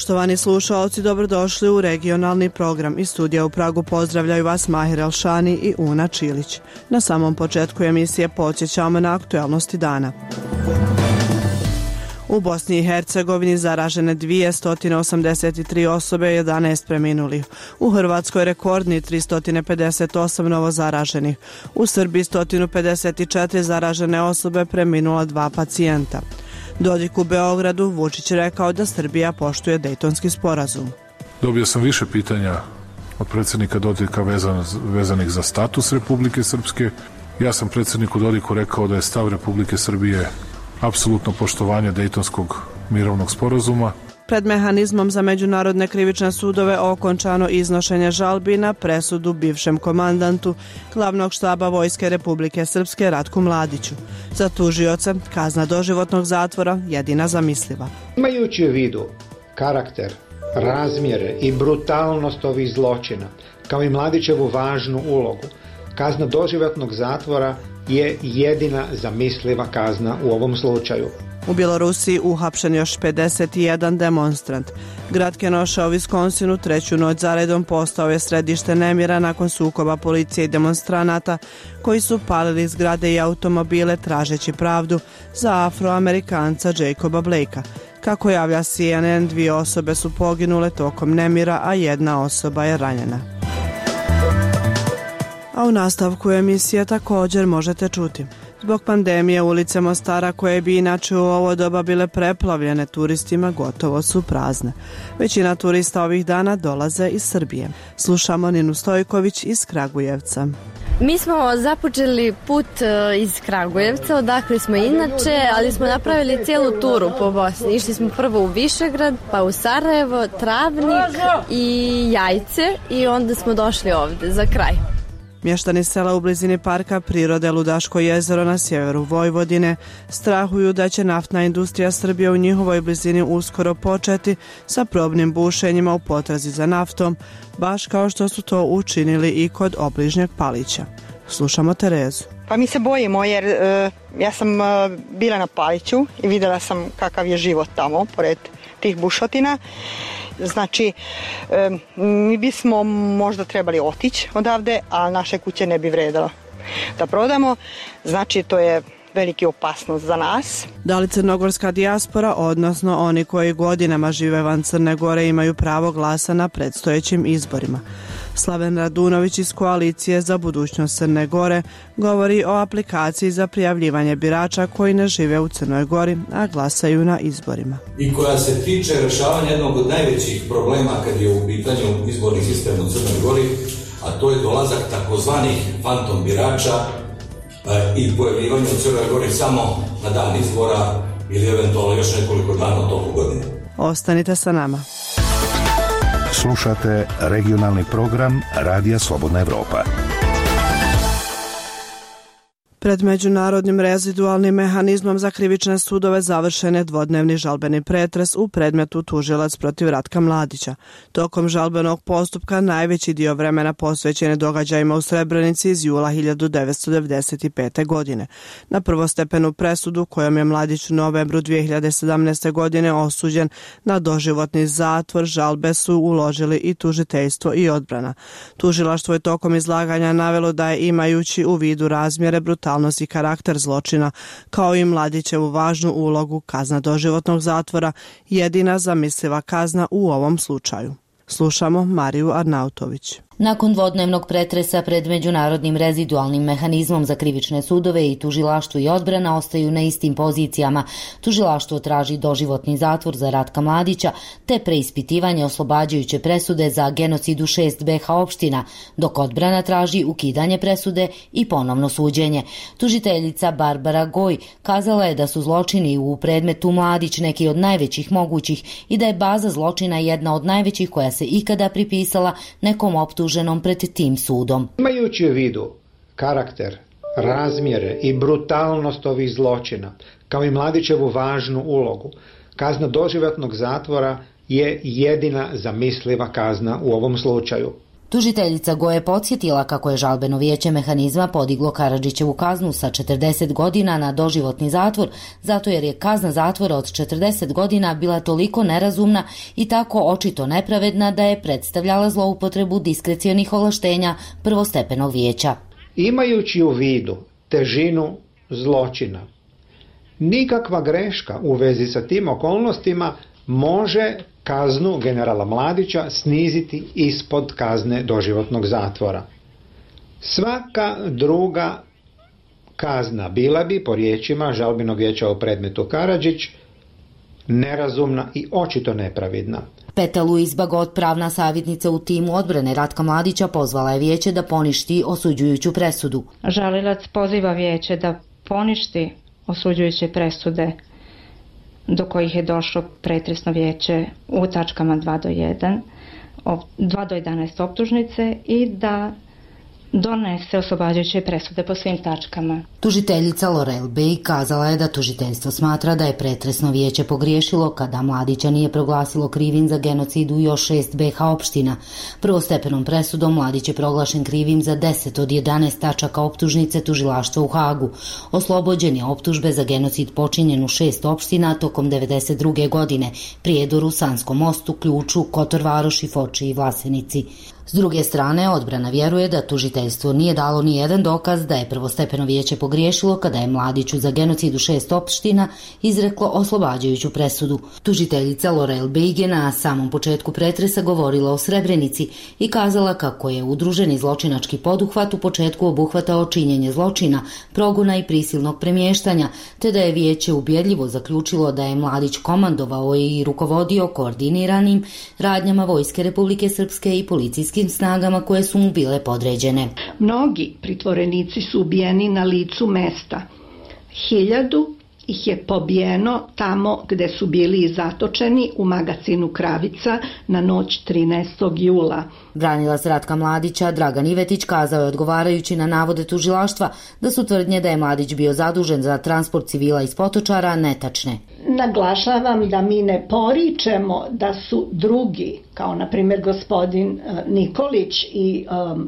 Poštovani slušaoci, dobrodošli u regionalni program. Iz studija u Pragu pozdravljaju vas Mahir Elšani i Una Čilić. Na samom početku emisije podsjećamo na aktualnosti dana. U Bosni i Hercegovini zaražene 283 osobe, 11 preminulih. U Hrvatskoj rekordni 358 novo zaraženih. U Srbiji 154 zaražene osobe, preminula 2 pacijenta. Dodik u Beogradu, Vučić rekao da Srbija poštuje Dejtonski sporazum. Dobio sam više pitanja od predsjednika Dodika vezanih za status Republike Srpske. Ja sam predsjedniku Dodiku rekao da je stav Republike Srbije apsolutno poštovanje Dejtonskog mirovnog sporazuma. Pred mehanizmom za međunarodne krivične sudove okončano iznošenje žalbi na presudu bivšem komandantu glavnog štaba Vojske Republike Srpske Ratku Mladiću. Za tužioce kazna doživotnog zatvora jedina zamisliva. Imajući u vidu karakter, razmjere i brutalnost ovih zločina, kao i Mladićevu važnu ulogu, kazna doživotnog zatvora je jedina zamisliva kazna u ovom slučaju. U Bjelorusiji uhapšen još 51 demonstrant. Grad Kenosha u Viskonsinu treću noć zaredom postao je središte nemira nakon sukoba policije i demonstranata koji su palili zgrade i automobile tražeći pravdu za Afroamerikanca Jacoba Blakea. Kako javlja CNN, 2 osobe su poginule tokom nemira, a 1 osoba je ranjena. A u nastavku emisije također možete čuti. Zbog pandemije ulice Mostara, koje bi inače u ovo doba bile preplavljene turistima, gotovo su prazne. Većina turista ovih dana dolaze iz Srbije. Slušamo Ninu Stojković iz Kragujevca. Mi smo započeli put iz Kragujevca, odakle smo inače, ali smo napravili cijelu turu po Bosni. Išli smo prvo u Višegrad, pa u Sarajevo, Travnik i Jajce i onda smo došli ovdje za kraj. Mještani sela u blizini parka prirode Ludaško jezero na sjeveru Vojvodine strahuju da će naftna industrija Srbije u njihovoj blizini uskoro početi sa probnim bušenjima u potrazi za naftom, baš kao što su to učinili i kod obližnjeg Palića. Slušamo Terezu. Pa mi se bojimo jer ja sam bila na Paliću i vidjela sam kakav je život tamo pored tih bušotina. Znači, mi bismo možda trebali otići odavde, a naše kuće ne bi vredilo da prodamo. Znači, to je veliki opasnost za nas. Da li crnogorska dijaspora, odnosno oni koji godinama žive van Crne Gore, imaju pravo glasa na predstojećim izborima? Slaven Radunović iz Koalicije za budućnost Crne Gore govori o aplikaciji za prijavljivanje birača koji ne žive u Crnoj Gori, a glasaju na izborima. I koja se tiče rješavanja jednog od najvećih problema kad je u pitanju izborni sistem u Crnoj Gori, a to je dolazak takozvanih fantom birača i pojavljivanje u Crnoj Gori samo na dan izbora ili eventualno još nekoliko dana u toku godine. Ostanite sa nama. Slušate regionalni program Radija Slobodna Evropa. Pred međunarodnim rezidualnim mehanizmom za krivične sudove završen je dvodnevni žalbeni pretres u predmetu tužilac protiv Ratka Mladića. Tokom žalbenog postupka najveći dio vremena posvećen je događajima u Srebrenici iz jula 1995. godine. Na prvostepenu presudu kojom je Mladić u novembru 2017. godine osuđen na doživotni zatvor, žalbe su uložili i tužiteljstvo i odbrana. Tužilaštvo je tokom izlaganja navelo da je, imajući u vidu razmjere, brutalnost i karakter zločina, kao i Mladićevu važnu ulogu, kazna doživotnog zatvora jedina zamisliva kazna u ovom slučaju. Slušamo Mariju Arnautović. Nakon dvodnevnog pretresa pred međunarodnim rezidualnim mehanizmom za krivične sudove i tužilaštvo i odbrana ostaju na istim pozicijama. Tužilaštvo traži doživotni zatvor za Ratka Mladića te preispitivanje oslobađajuće presude za genocid u 6 BiH opština, dok odbrana traži ukidanje presude i ponovno suđenje. Tužiteljica Barbara Goj kazala je da su zločini u predmetu Mladić neki od najvećih mogućih i da je baza zločina jedna od najvećih koja se ikada pripisala nekom optuženom pred tim sudom. Imajući u vidu karakter, razmjere i brutalnost ovih zločina, kao i Mladićevu važnu ulogu, kazna doživotnog zatvora je jedina zamisliva kazna u ovom slučaju. Tužiteljica Goje podsjetila kako je žalbeno vijeće mehanizma podiglo Karadžićevu kaznu sa 40 godina na doživotni zatvor, zato jer je kazna zatvora od 40 godina bila toliko nerazumna i tako očito nepravedna da je predstavljala zloupotrebu diskrecionih ovlaštenja prvostepenog vijeća. Imajući u vidu težinu zločina, nikakva greška u vezi sa tim okolnostima može kaznu generala Mladića sniziti ispod kazne doživotnog zatvora. Svaka druga kazna bila bi, po riječima žalbenog vijeća u predmetu Karadžić, nerazumna i očito nepravidna. Peta Luis Bagot, pravna savjetnica u timu odbrane Ratka Mladića, pozvala je vijeće da poništi osuđujuću presudu. Žalilac poziva vijeće da poništi osuđujuće presude do kojih je došlo pretresno vijeće u tačkama 2 do 11 optužnice i da donese oslobađajuće presude po svim tačkama. Tužiteljica Lorel Bey kazala je da tužiteljstvo smatra da je pretresno vijeće pogriješilo kada Mladića nije proglasilo krivim za genocid u još 6 BiH opština. Prvostepenom presudom Mladić je proglašen krivim za 10 od 11 tačaka optužnice tužilaštva u Hagu. Oslobođen je optužbe za genocid počinjen u 6 opština tokom 1992. godine, Prijedoru, Sanskom Mostu, Ključu, Kotor Varoši, Foči i Vlasenici. S druge strane, odbrana vjeruje da tužiteljstvo nije dalo ni jedan dokaz da je prvostepeno vijeće pogriješilo kada je Mladiću za genocid u 6 opština izreklo oslobađajuću presudu. Tužiteljica Lorel Bej na samom početku pretresa govorila o Srebrenici i kazala kako je udruženi zločinački poduhvat u početku obuhvatao činjenje zločina, progona i prisilnog premještanja, te da je vijeće ubjedljivo zaključilo da je Mladić komandovao i rukovodio koordiniranim radnjama Vojske Republike Srpske i policijskih snagama koje su mu bile podređene. Mnogi pritvorenici su ubijeni na licu mesta. 1000 ih je pobijeno tamo gde su bili zatočeni u magacinu Kravica na noć 13. jula. Branilac Ratka Mladića Dragan Ivetić kazao je odgovarajući na navode tužilaštva da su tvrdnje da je Mladić bio zadužen za transport civila iz Potočara netačne. Naglašavam da mi ne poričemo da su drugi, kao na primjer gospodin Nikolić i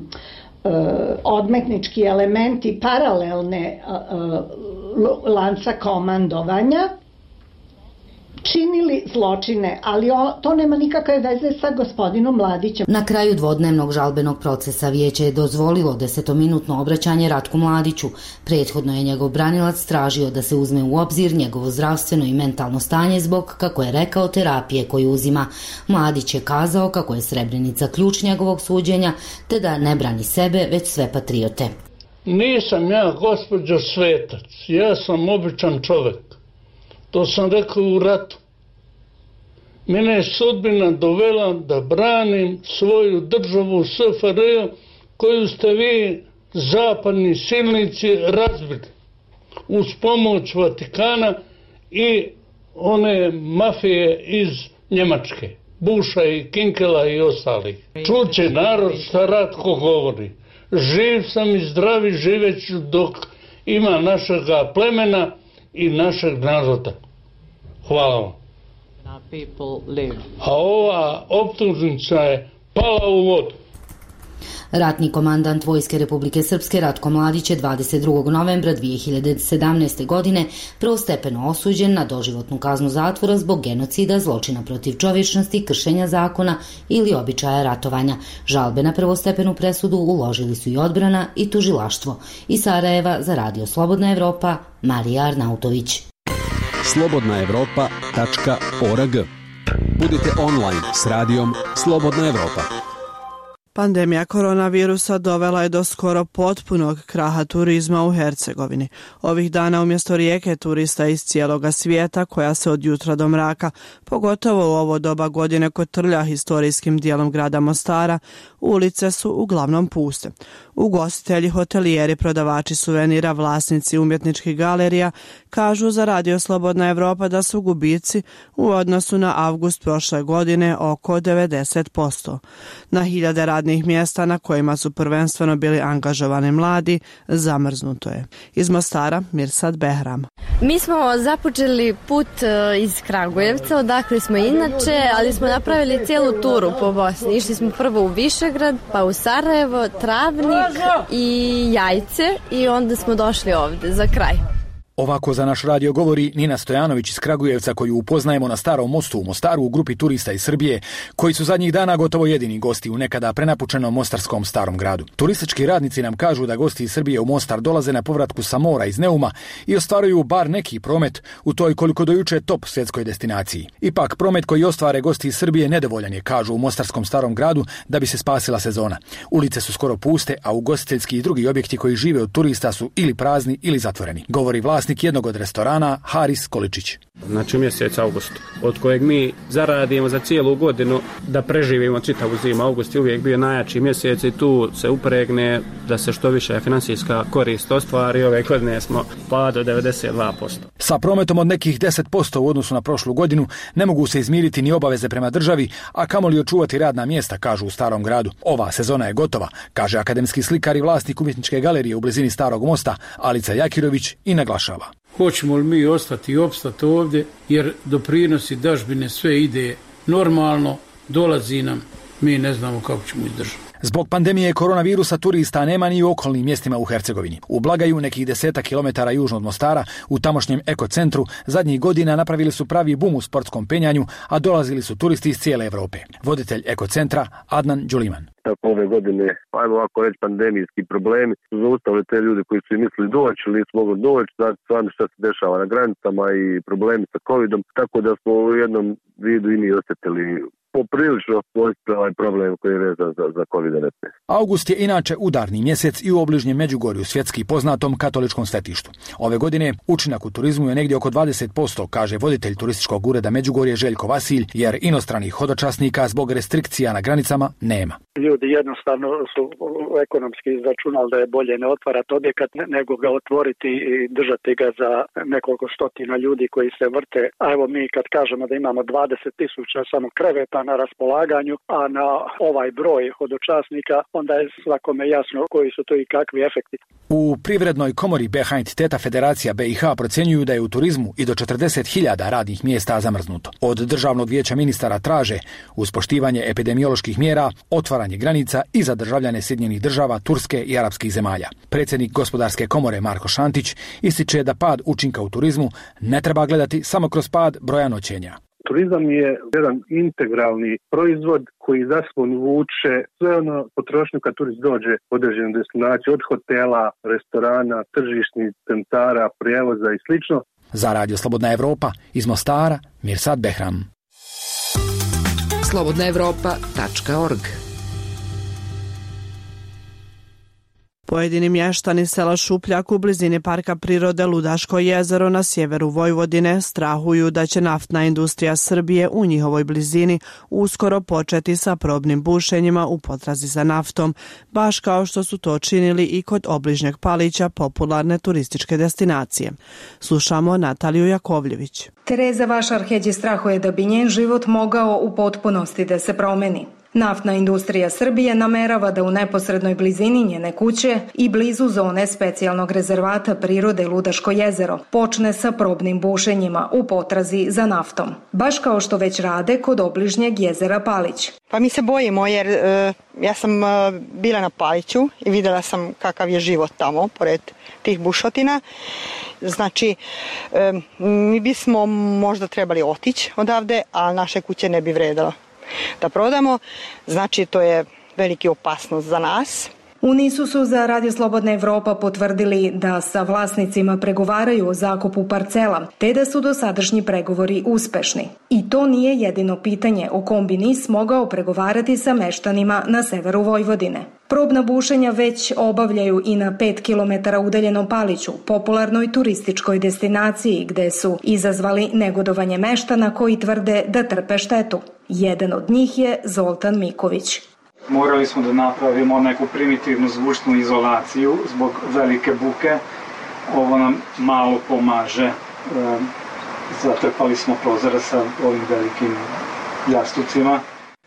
odmetnički elementi paralelne lanca komandovanja činili zločine, ali to nema nikakve veze sa gospodinom Mladićem. Na kraju dvodnevnog žalbenog procesa vijeće je dozvolilo 10-minutno obraćanje Ratku Mladiću. Prethodno je njegov branilac tražio da se uzme u obzir njegovo zdravstveno i mentalno stanje zbog, kako je rekao, terapije koju uzima. Mladić je kazao kako je Srebrenica ključ njegovog suđenja, te da ne brani sebe, već sve patriote. Nisam ja, gospođo, svetac. Ja sam običan čovjek. To sam rekao u ratu. Mene je sudbina dovela da branim svoju državu SFRJ koju ste vi, zapadni silnici, razbili uz pomoć Vatikana i one mafije iz Njemačke, Buša i Kinkela i ostalih. Čuće narod šta Ratko govori. Živ sam i zdravi, živeću dok ima našega plemena i našeg naroda. Hvala vam. A ova optužnica je pala u vodu. Ratni komandant Vojske Republike Srpske Ratko Mladić je 22. novembra 2017. godine prvostepeno osuđen na doživotnu kaznu zatvora zbog genocida, zločina protiv čovječnosti, kršenja zakona ili običaja ratovanja. Žalbe na prvostepenu presudu uložili su i odbrana i tužilaštvo. Iz Sarajeva za Radio Slobodna Evropa, Marija Arnautović. slobodnaevropa.org. Budite online s radijom Slobodna Evropa. Pandemija koronavirusa dovela je do skoro potpunog kraha turizma u Hercegovini. Ovih dana umjesto rijeke turista iz cijeloga svijeta koja se od jutra do mraka, pogotovo u ovo doba godine kotrlja historijskim dijelom grada Mostara, ulice su uglavnom puste. Ugostitelji, hotelijeri, prodavači suvenira, vlasnici umjetničkih galerija kažu za Radio Slobodna Evropa da su gubici u odnosu na avgust prošle godine oko 90%. Na hiljade radnika radnih mjesta na kojima su prvenstveno bili angažovani mladi zamrznuto je. Iz Mostara, Mirsad Behram. Mi smo započeli put iz Kragujevca, odakle smo inače, ali smo napravili cijelu turu po Bosni. Išli smo prvo u Višegrad, pa u Sarajevo, Travnik i Jajce i onda smo došli ovdje za kraj. Ovako za naš radio govori Nina Stojanović iz Kragujevca, koju upoznajemo na Starom mostu u Mostaru u grupi turista iz Srbije, koji su zadnjih dana gotovo jedini gosti u nekada prenapučenom mostarskom Starom gradu. Turistički radnici nam kažu da gosti iz Srbije u Mostar dolaze na povratku sa mora iz Neuma i ostvaruju bar neki promet u toj koliko do juče top svjetskoj destinaciji. Ipak promet koji ostvare gosti iz Srbije nedovoljan je, kažu u mostarskom Starom gradu, da bi se spasila sezona. Ulice su skoro puste, a ugostiteljski i drugi objekti koji žive od turista su ili prazni ili zatvoreni, govori vlasnik jednog od restorana Haris Količić. Znači mjesec august, od kojeg mi zaradimo za cijelu godinu da preživimo čitavu zimu. August je uvijek bio najjači mjesec i tu se upregne da se što više financijska korist ostvari. Ove godine smo pa do 92%. Sa prometom od nekih 10% u odnosu na prošlu godinu ne mogu se izmiriti ni obaveze prema državi, a kamoli očuvati radna mjesta, kažu u Starom gradu. Ova sezona je gotova, kaže akademski slikar i vlasnik umjetničke galerije u blizini Starog mosta Alica Jakirović i naglašava. Hoćemo li mi ostati i opstati ovdje, jer doprinosi dažbine sve ide normalno, dolazi nam, mi ne znamo kako ćemo izdržati. Zbog pandemije koronavirusa turista nema ni u okolnim mjestima u Hercegovini. U Blagaju, nekih 10 kilometara južno od Mostara, u tamošnjem ekocentru, zadnjih godina napravili su pravi bum u sportskom penjanju, a dolazili su turisti iz cijele Europe. Voditelj ekocentra Adnan Đuliman. Ove godine, ajmo ovako reći, pandemijski problemi su zaustavili te ljude koji su i mislili doći ili nisu mogli doći, znači stvarno što se dešava na granicama i problemi sa covidom, tako da smo u jednom vidu i mi osjetili poprilično ovaj problem koji je vezan za COVID-19. August je inače udarni mjesec i u obližnjem Međugorju, svjetski poznatom katoličkom svetištu. Ove godine učinak u turizmu je negdje oko 20%, kaže voditelj turističkog ureda Međugorje Željko Vasilj, jer inostranih hodočasnika zbog restrikcija na granicama nema. Ljudi jednostavno su ekonomski izračunali da je bolje ne otvarati objekat nego ga otvoriti i držati ga za nekoliko stotina ljudi koji se vrte. A evo mi kad kažemo da imamo 20.000 samo kreveta na raspolaganju, a na ovaj broj hodočasnika, onda je svakome jasno koji su to i kakvi efekti. U Privrednoj komori BiH entiteta Federacija BiH procjenjuju da je u turizmu i do 40.000 radnih mjesta zamrznuto. Od Državnog vijeća ministara traže, uz poštivanje epidemioloških mjera, otvaranje granica i za državljane Sjedinjenih Država, Turske i arapskih zemalja. Predsjednik Gospodarske komore Marko Šantić ističe da pad učinka u turizmu ne treba gledati samo kroz pad broja noćenja. Turizam je jedan integralni proizvod koji za sobom vuče sve ono potrošnju kad turist dođe u određenu destinaciju, od hotela, restorana, tržišnih centara, prijevoza i slično. Za Radio Slobodna Evropa iz Mostara, Mirsad Behram. slobodnaevropa.org. Pojedini mještani sela Šupljak u blizini parka prirode Ludaško jezero na sjeveru Vojvodine strahuju da će naftna industrija Srbije u njihovoj blizini uskoro početi sa probnim bušenjima u potrazi za naftom, baš kao što su to činili i kod obližnjeg Palića, popularne turističke destinacije. Slušamo Nataliju Jakovljević. Tereza Vašarheđi strahuje da bi njen život mogao u potpunosti da se promeni. Naftna industrija Srbije namerava da u neposrednoj blizini njene kuće i blizu zone specijalnog rezervata prirode Ludaško jezero počne sa probnim bušenjima u potrazi za naftom, baš kao što već rade kod obližnjeg jezera Palić. Pa mi se bojimo jer ja sam bila na Paliću i vidjela sam kakav je život tamo pored tih bušotina. Znači, mi bismo možda trebali otići odavde, a naše kuće ne bi vredilo da prodamo, znači to je veliki opasnost za nas. U NIS-u su za Radio Slobodna Evropa potvrdili da sa vlasnicima pregovaraju o zakupu parcela, te da su dosadašnji pregovori uspešni. I to nije jedino pitanje o kom bi NIS mogao pregovarati sa meštanima na severu Vojvodine. Probna bušenja već obavljaju i na 5 km udaljenom Paliću, popularnoj turističkoj destinaciji gde su izazvali negodovanje meštana koji tvrde da trpe štetu. Jedan od njih je Zoltan Miković. Morali smo da napravimo neku primitivnu zvučnu izolaciju zbog velike buke. Ovo nam malo pomaže. Zatrpali smo prozore sa ovim velikim jastucima.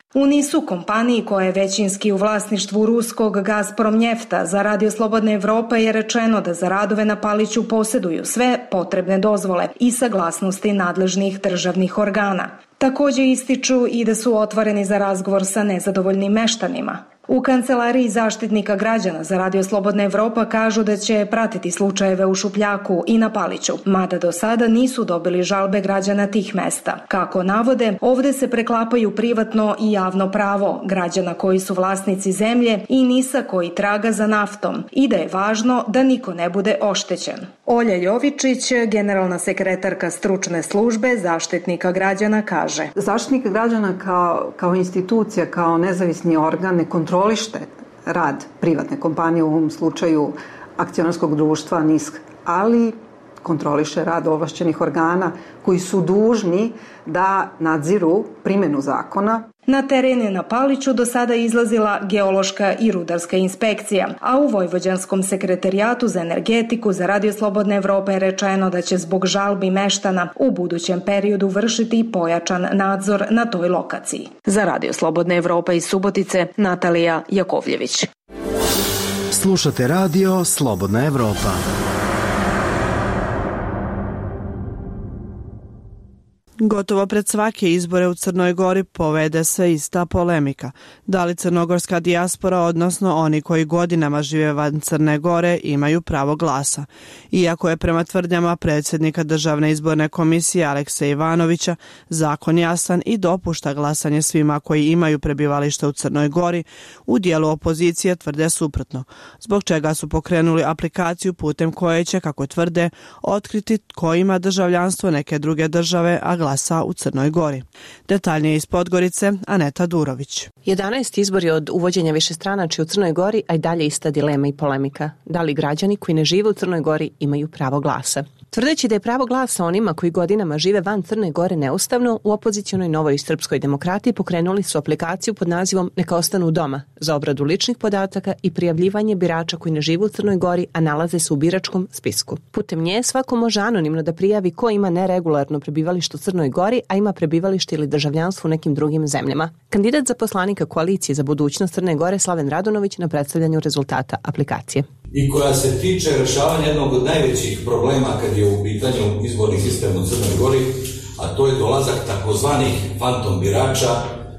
U NIS-u, kompaniji koja je većinski u vlasništvu ruskog Gazprom Njefta, za Radio Slobodna Evropa je rečeno da za radove na Paliću posjeduju sve potrebne dozvole i saglasnosti nadležnih državnih organa. Također ističu i da su otvoreni za razgovor sa nezadovoljnim meštanima. U Kancelariji zaštitnika građana za Radio Slobodna Evropa kažu da će pratiti slučajeve u Šupljaku i na Paliću, mada do sada nisu dobili žalbe građana tih mesta. Kako navode, ovdje se preklapaju privatno i javno pravo građana koji su vlasnici zemlje i NIS-a koji traga za naftom i da je važno da niko ne bude oštećen. Olja Jovičić, generalna sekretarka stručne službe zaštitnika građana, kaže: Zaštitnik građana kao institucija, kao nezavisni organ ne kontroliše rad privatne kompanije, u ovom slučaju akcionarskog društva NIS, ali kontroliše rad ovlašćenih organa koji su dužni da nadziru primjenu zakona. Na teren je na Paliću do sada izlazila geološka i rudarska inspekcija, a u Vojvođanskom sekretarijatu za energetiku za Radio Slobodna Evropa je rečeno da će zbog žalbi meštana u budućem periodu vršiti pojačan nadzor na toj lokaciji. Za Radio Slobodna Evropa iz Subotice, Natalija Jakovljević. Slušate Radio Slobodna Evropa. Gotovo pred svake izbore u Crnoj Gori povede se ista polemika. Da li crnogorska dijaspora, odnosno oni koji godinama žive van Crne Gore, imaju pravo glasa? Iako je prema tvrdnjama predsjednika Državne izborne komisije Alekseja Ivanovića zakon jasan i dopušta glasanje svima koji imaju prebivalište u Crnoj Gori, u dijelu opozicije tvrde suprotno, zbog čega su pokrenuli aplikaciju putem koje će, kako tvrde, otkriti tko ima državljanstvo neke druge države, a glasa u Crnoj Gori. Detaljnije iz Podgorice, Aneta Durović. 11 izbori od uvođenja višestranačja u Crnoj Gori, a i dalje ista dilema i polemika. Da li građani koji ne žive u Crnoj Gori imaju pravo glasa? Tvrdeći da je pravo glasa onima koji godinama žive van Crne Gore neustavno, u opozicionoj Novoj srpskoj demokratiji pokrenuli su aplikaciju pod nazivom Neka ostanu doma za obradu ličnih podataka i prijavljivanje birača koji ne žive u Crnoj Gori, a nalaze se u biračkom spisku. Putem nje svako može anonimno da prijavi ko ima neregularno prebivalište u Crnoj Gori, a ima prebivalište ili državljanstvo u nekim drugim zemljama. Kandidat za poslanika koalicije za budućnost Crne Gore Slaven Radunović na predstavljanju rezultata aplikacije. I koja se tiče rješavanja jednog od najvećih problema kad je u pitanju izborni sistem u Crnoj Gori, a to je dolazak takozvanih fantom birača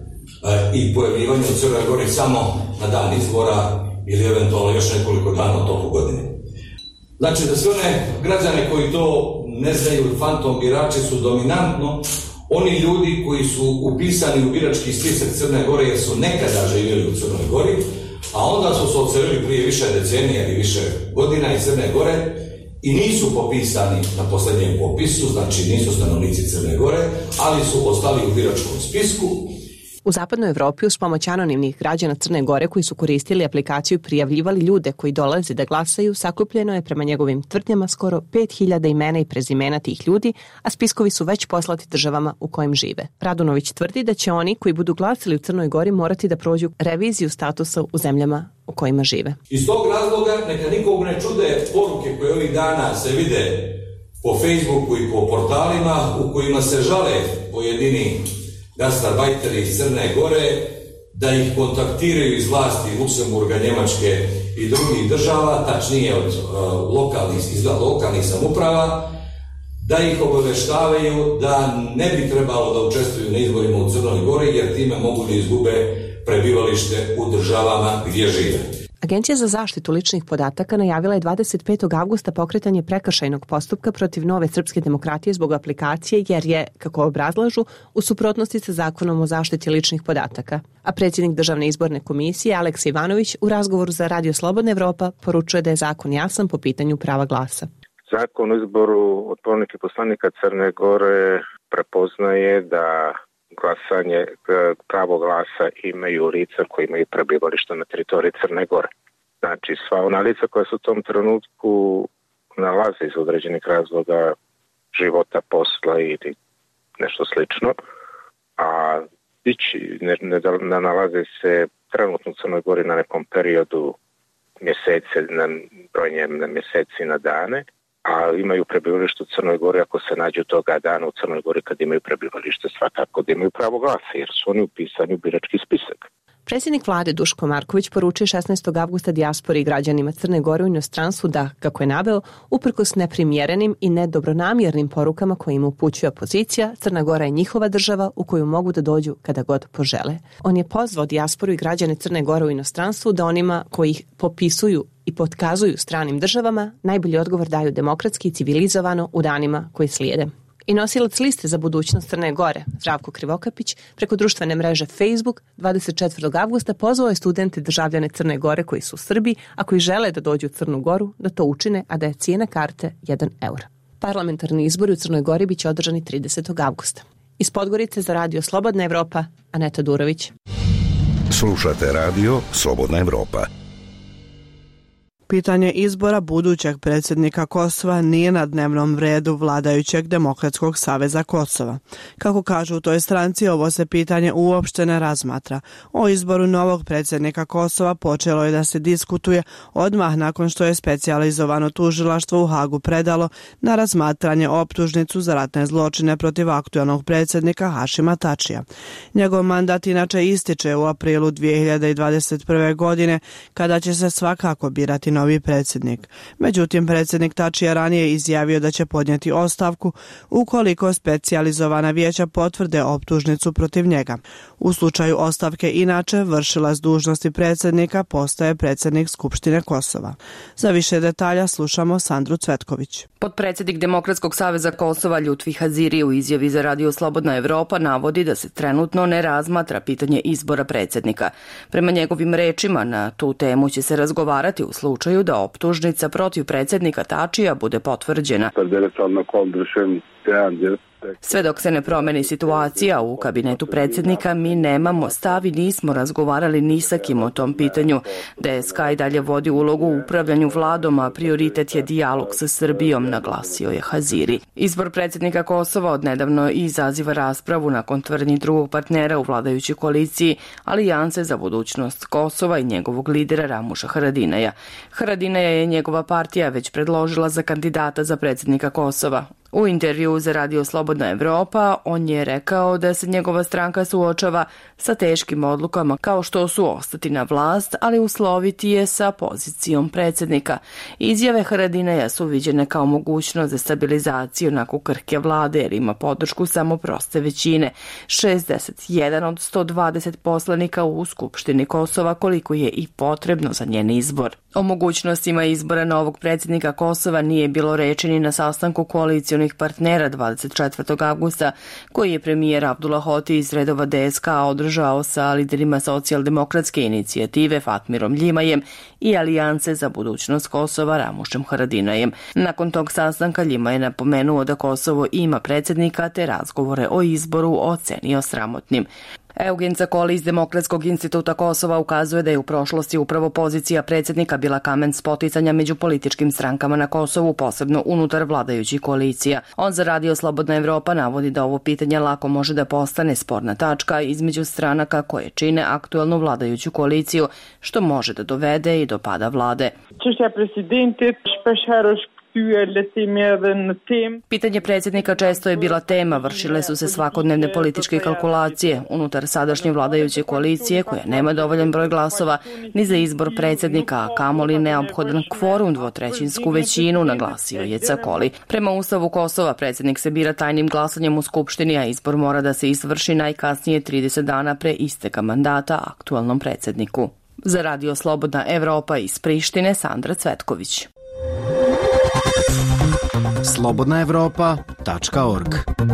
i pojavljivanje u Crnoj Gori samo na dan izbora ili eventualno još nekoliko dana u toku godine. Znači da sve one građane koji to ne znaju, fantom birači su dominantno oni ljudi koji su upisani u birački spisak Crne Gore jer su nekada živjeli u Crnoj Gori, a onda su se odselili prije više decenija ili više godina iz Crne Gore i nisu popisani na posljednjem popisu, znači nisu stanovnici Crne Gore, ali su ostali u biračkom spisku. U zapadnoj Evropi uz pomoć anonimnih građana Crne Gore koji su koristili aplikaciju i prijavljivali ljude koji dolaze da glasaju, sakupljeno je prema njegovim tvrdnjama skoro 5000 imena i prezimena tih ljudi, a spiskovi su već poslati državama u kojim žive. Radunović tvrdi da će oni koji budu glasali u Crnoj Gori morati da prođu reviziju statusa u zemljama u kojima žive. Iz tog razloga neka nikog ne čude poruke koje ovih dana se vide po Facebooku i po portalima u kojima se žale pojedini gastarbajteri iz Crne Gore da ih kontaktiraju iz vlasti Luksemburga, Njemačke i drugih država, tačnije od lokalnih samouprava, da ih obaveštavaju da ne bi trebalo da učestvuju na izborima u Crnoj Gori jer time mogu da izgube prebivalište u državama gdje žive. Agencija za zaštitu ličnih podataka najavila je 25. avgusta pokretanje prekršajnog postupka protiv Nove srpske demokratije zbog aplikacije jer je, kako obrazlažu, u suprotnosti sa zakonom o zaštiti ličnih podataka. A predsjednik Državne izborne komisije Aleksej Ivanović u razgovoru za Radio Slobodna Evropa poručuje da je zakon jasan po pitanju prava glasa. Zakon o izboru odbornika i poslanika Crne Gore prepoznaje da glasanje, pravo glasa imaju lica koji imaju prebivalište na teritoriji Crne Gore. Znači, sva ona lica koja se u tom trenutku nalaze iz određenih razloga života, posla ili nešto slično, a ne nalaze se trenutno u Crnoj Gori na nekom periodu mjesece, na brojnjem na mjeseci, na dane, a imaju prebivalište u Crnoj Gori ako se nađu toga dana u Crnoj Gori kad imaju prebivalište, svakako da imaju pravo glasa jer su oni upisani u birački spisak. Predsjednik vlade Duško Marković poručio 16. avgusta dijaspori i građanima Crne Gore u inostranstvu da, kako je naveo, uprkos neprimjerenim i nedobronamjernim porukama koje im upućuje opozicija, Crna Gora je njihova država u koju mogu da dođu kada god požele. On je pozvao dijasporu i građane Crne Gore u inostranstvu da onima koji ih popisuju i potkazuju stranim državama najbolji odgovor daju demokratski i civilizovano u danima koji slijede. I nosilac liste za budućnost Crne Gore, Zdravko Krivokapić, preko društvene mreže Facebook 24. avgusta pozvao je studente državljane Crne Gore koji su u Srbiji, a koji žele da dođu u Crnu Goru, da to učine, a da je cijena karte 1 eur. Parlamentarni izbori u Crnoj Gori biće održani 30. avgusta. Iz Podgorice za radio Slobodna Evropa, Aneta Durović. Slušate radio Slobodna Evropa. Pitanje izbora budućeg predsjednika Kosova nije na dnevnom redu vladajućeg Demokratskog saveza Kosova. Kako kažu u toj stranci, ovo se pitanje uopšte ne razmatra. O izboru novog predsjednika Kosova počelo je da se diskutuje odmah nakon što je specijalizovano tužilaštvo u Hagu predalo na razmatranje optužnicu za ratne zločine protiv aktualnog predsjednika Hašima Tačija. Njegov mandat inače ističe u aprilu 2021. godine, kada će se svakako birati novi predsjednik. Međutim, predsjednik Tačija ranije izjavio da će podnijeti ostavku ukoliko specijalizovana vijeća potvrde optužnicu protiv njega. U slučaju ostavke inače, vršilac dužnosti predsjednika postaje predsjednik Skupštine Kosova. Za više detalja slušamo Sandru Cvetković. Potpredsjednik Demokratskog saveza Kosova Ljutfi Haziri u izjavi za radio Slobodna Evropa navodi da se trenutno ne razmatra pitanje izbora predsjednika. Prema njegovim rečima, na tu temu će se razgovarati u slučaju da optužnica protiv predsjednika Tačija bude potvrđena. Sve dok se ne promeni situacija u kabinetu predsjednika, mi nemamo stav i nismo razgovarali ni sa kim o tom pitanju. DSK i dalje vodi ulogu u upravljanju vladom, a prioritet je dijalog sa Srbijom, naglasio je Haziri. Izbor predsjednika Kosova odnedavno izaziva raspravu nakon tvrdnji drugog partnera u vladajućoj koaliciji Alijanse za budućnost Kosova i njegovog lidera Ramuša Haradinaja. Haradinaja je njegova partija već predložila za kandidata za predsjednika Kosova. U intervju za radio Slobodna Evropa on je rekao da se njegova stranka suočava sa teškim odlukama kao što su ostati na vlast, ali usloviti je sa pozicijom predsjednika. Izjave Haradinaja su viđene kao mogućnost za stabilizaciju nakon krhke vlade jer ima podršku samo proste većine, 61 od 120 poslanika u Skupštini Kosova, koliko je i potrebno za njen izbor. O mogućnostima izbora novog predsjednika Kosova nije bilo reči ni na sastanku koalicijonih partnera 24. avgusta, koji je premijer Abdullah Hoti iz redova DSK održao sa liderima socijaldemokratske inicijative Fatmirom Ljimajem i Alijanse za budućnost Kosova Ramušem Haradinajem. Nakon tog sastanka Ljima je napomenuo da Kosovo ima predsjednika te razgovore o izboru ocenio sramotnim. Eugen Cakoli iz Demokratskog instituta Kosova ukazuje da je u prošlosti upravo pozicija predsjednika bila kamen spoticanja među političkim strankama na Kosovu, posebno unutar vladajućih koalicija. On za radio Slobodna Evropa navodi da ovo pitanje lako može da postane sporna tačka između stranaka koje čine aktuelnu vladajuću koaliciju, što može da dovede i do pada vlade. Pitanje predsjednika često je bila tema, vršile su se svakodnevne političke kalkulacije unutar sadašnje vladajuće koalicije koja nema dovoljan broj glasova ni za izbor predsjednika, a kamoli neophodan kvorum dvotrećinsku većinu, naglasio je Cakoli. Prema Ustavu Kosova predsjednik se bira tajnim glasanjem u Skupštini, a izbor mora da se izvrši najkasnije 30 dana pre isteka mandata aktualnom predsjedniku. Za radio Slobodna Evropa iz Prištine, Sandra Cvetković. slobodnaevropa.org.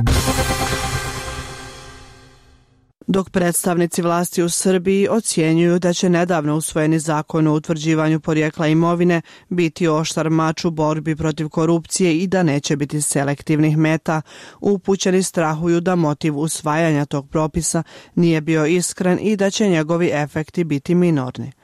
Dok predstavnici vlasti u Srbiji ocjenjuju da će nedavno usvojeni zakon o utvrđivanju porijekla imovine biti oštar mač u borbi protiv korupcije i da neće biti selektivnih meta, upućeni strahuju da motiv usvajanja tog propisa nije bio iskren i da će njegovi efekti biti minorni.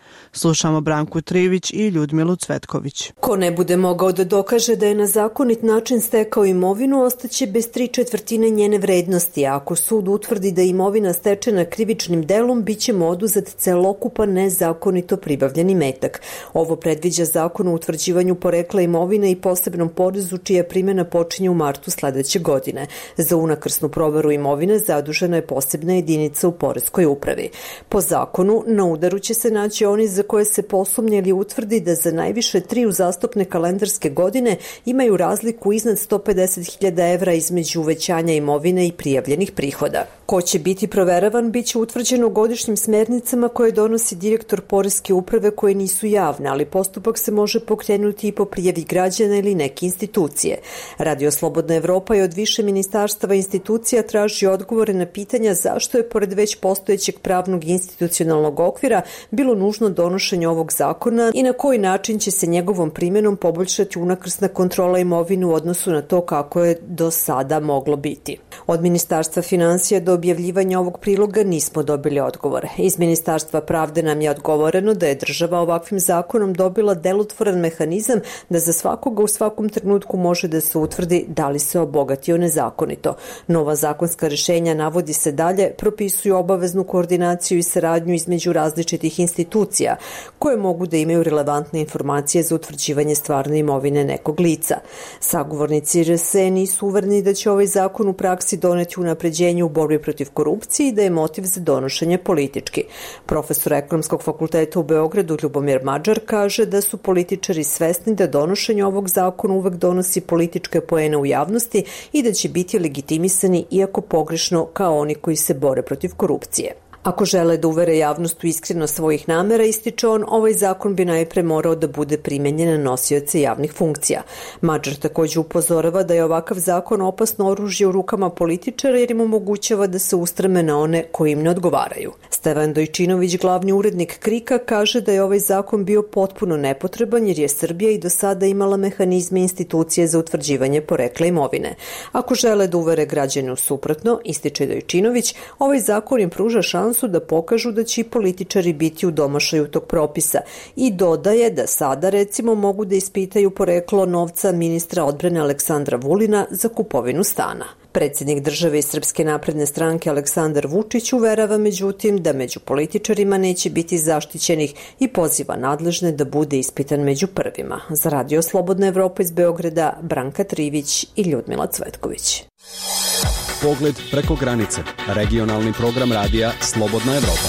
Slušamo Branku Trivić i Ljudmilu Cvetković. Ko ne bude mogao da dokaže da je na zakonit način stekao imovinu, ostaće bez 3/4 njene vrednosti, a ako sud utvrdi da je imovina stečena krivičnim delom, bit će mu oduzet celokupan nezakonito pribavljeni metak. Ovo predviđa Zakon o utvrđivanju porekla imovine i posebnom porezu čija primjena počinje u martu sledeće godine. Za unakrsnu proveru imovine zadužena je posebna jedinica u poreskoj upravi. Po zakonu, na udaru će se naći oni za koje se posumnje ili utvrdi da za najviše 3 uzastopne kalendarske godine imaju razliku iznad 150.000 evra između uvećanja imovine i prijavljenih prihoda. Ko će biti proveravan, bit će utvrđeno godišnjim smernicama koje donosi direktor poreske uprave koje nisu javne, ali postupak se može pokrenuti i po prijavi građana ili neke institucije. Radio Slobodna Evropa je od više ministarstava i institucija traži odgovore na pitanja zašto je pored već postojećeg pravnog i institucionalnog okvira bilo nužno donošenje ovog zakona i na koji način će se njegovom primjenom poboljšati unakrsna kontrola imovine u odnosu na to kako je do sada moglo biti. Od Ministarstva finansija do objavljivanja ovog priloga nismo dobili odgovore. Iz Ministarstva pravde nam je odgovoreno da je država ovakvim zakonom dobila delotvoran mehanizam da za svakoga u svakom trenutku može da se utvrdi da li se obogatio nezakonito. Nova zakonska rješenja, navodi se dalje, propisuju obaveznu koordinaciju i saradnju između različitih institucija koje mogu da imaju relevantne informacije za utvrđivanje stvarne imovine nekog lica. Sagovornici RS nisu uvereni da će ovaj zakon u praksi doneti unapređenje u borbi protiv korupcije i da je motiv za donošenje politički. Profesor Ekonomskog fakulteta u Beogradu Ljubomir Mađar kaže da su političari svesni da donošenje ovog zakona uvek donosi političke poene u javnosti i da će biti legitimisani iako pogrešno kao oni koji se bore protiv korupcije. Ako žele da uvere javnost u iskrenost svojih namera, ističe on, ovaj zakon bi najpre morao da bude primenjen na nosioce javnih funkcija. Mađar također upozorava da je ovakav zakon opasno oružje u rukama političara jer im omogućava da se ustreme na one koji im ne odgovaraju. Stevan Dojčinović, glavni urednik KRIK-a, kaže da je ovaj zakon bio potpuno nepotreban jer je Srbija i do sada imala mehanizme institucije za utvrđivanje porekla imovine. Ako žele da uvere građane u suprotno, ističe Dojčinović, ovaj zakon im pruža šansu da pokažu da će i političari biti u domašaju tog propisa i dodaje da sada recimo mogu da ispitaju poreklo novca ministra odbrane Aleksandra Vulina za kupovinu stana. Predsjednik države i Srpske napredne stranke Aleksandar Vučić uverava međutim da među političarima neće biti zaštićenih i poziva nadležne da bude ispitan među prvima. Za Radio Slobodna Evropa iz Beograda, Branka Trivić i Ljudmila Cvetković. Pogled preko granice. Regionalni program radija Slobodna Evropa.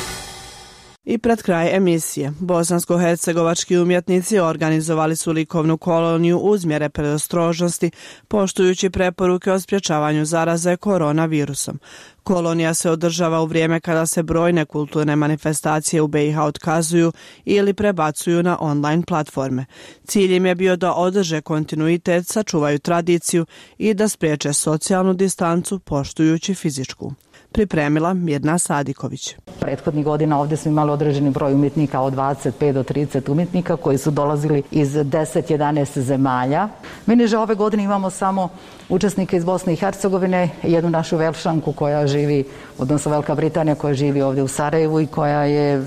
I pred kraj emisije, bosansko-hercegovački umjetnici organizovali su likovnu koloniju uz mjere predostrožnosti, poštujući preporuke o sprječavanju zaraze koronavirusom. Kolonija se održava u vrijeme kada se brojne kulturne manifestacije u BiH otkazuju ili prebacuju na online platforme. Cilj im je bio da održe kontinuitet, sačuvaju tradiciju i da spriječe socijalnu distancu poštujući fizičku. Pripremila Mirna Sadiković. Prethodnih godina ovdje smo imali određeni broj umjetnika od 25 do 30 umjetnika koji su dolazili iz 10-11 zemalja. Mi niže ove godine imamo samo učesnike iz Bosne i Hercegovine, jednu našu Velšanku koja živi, odnosno Velika Britanija koja živi ovdje u Sarajevu i koja je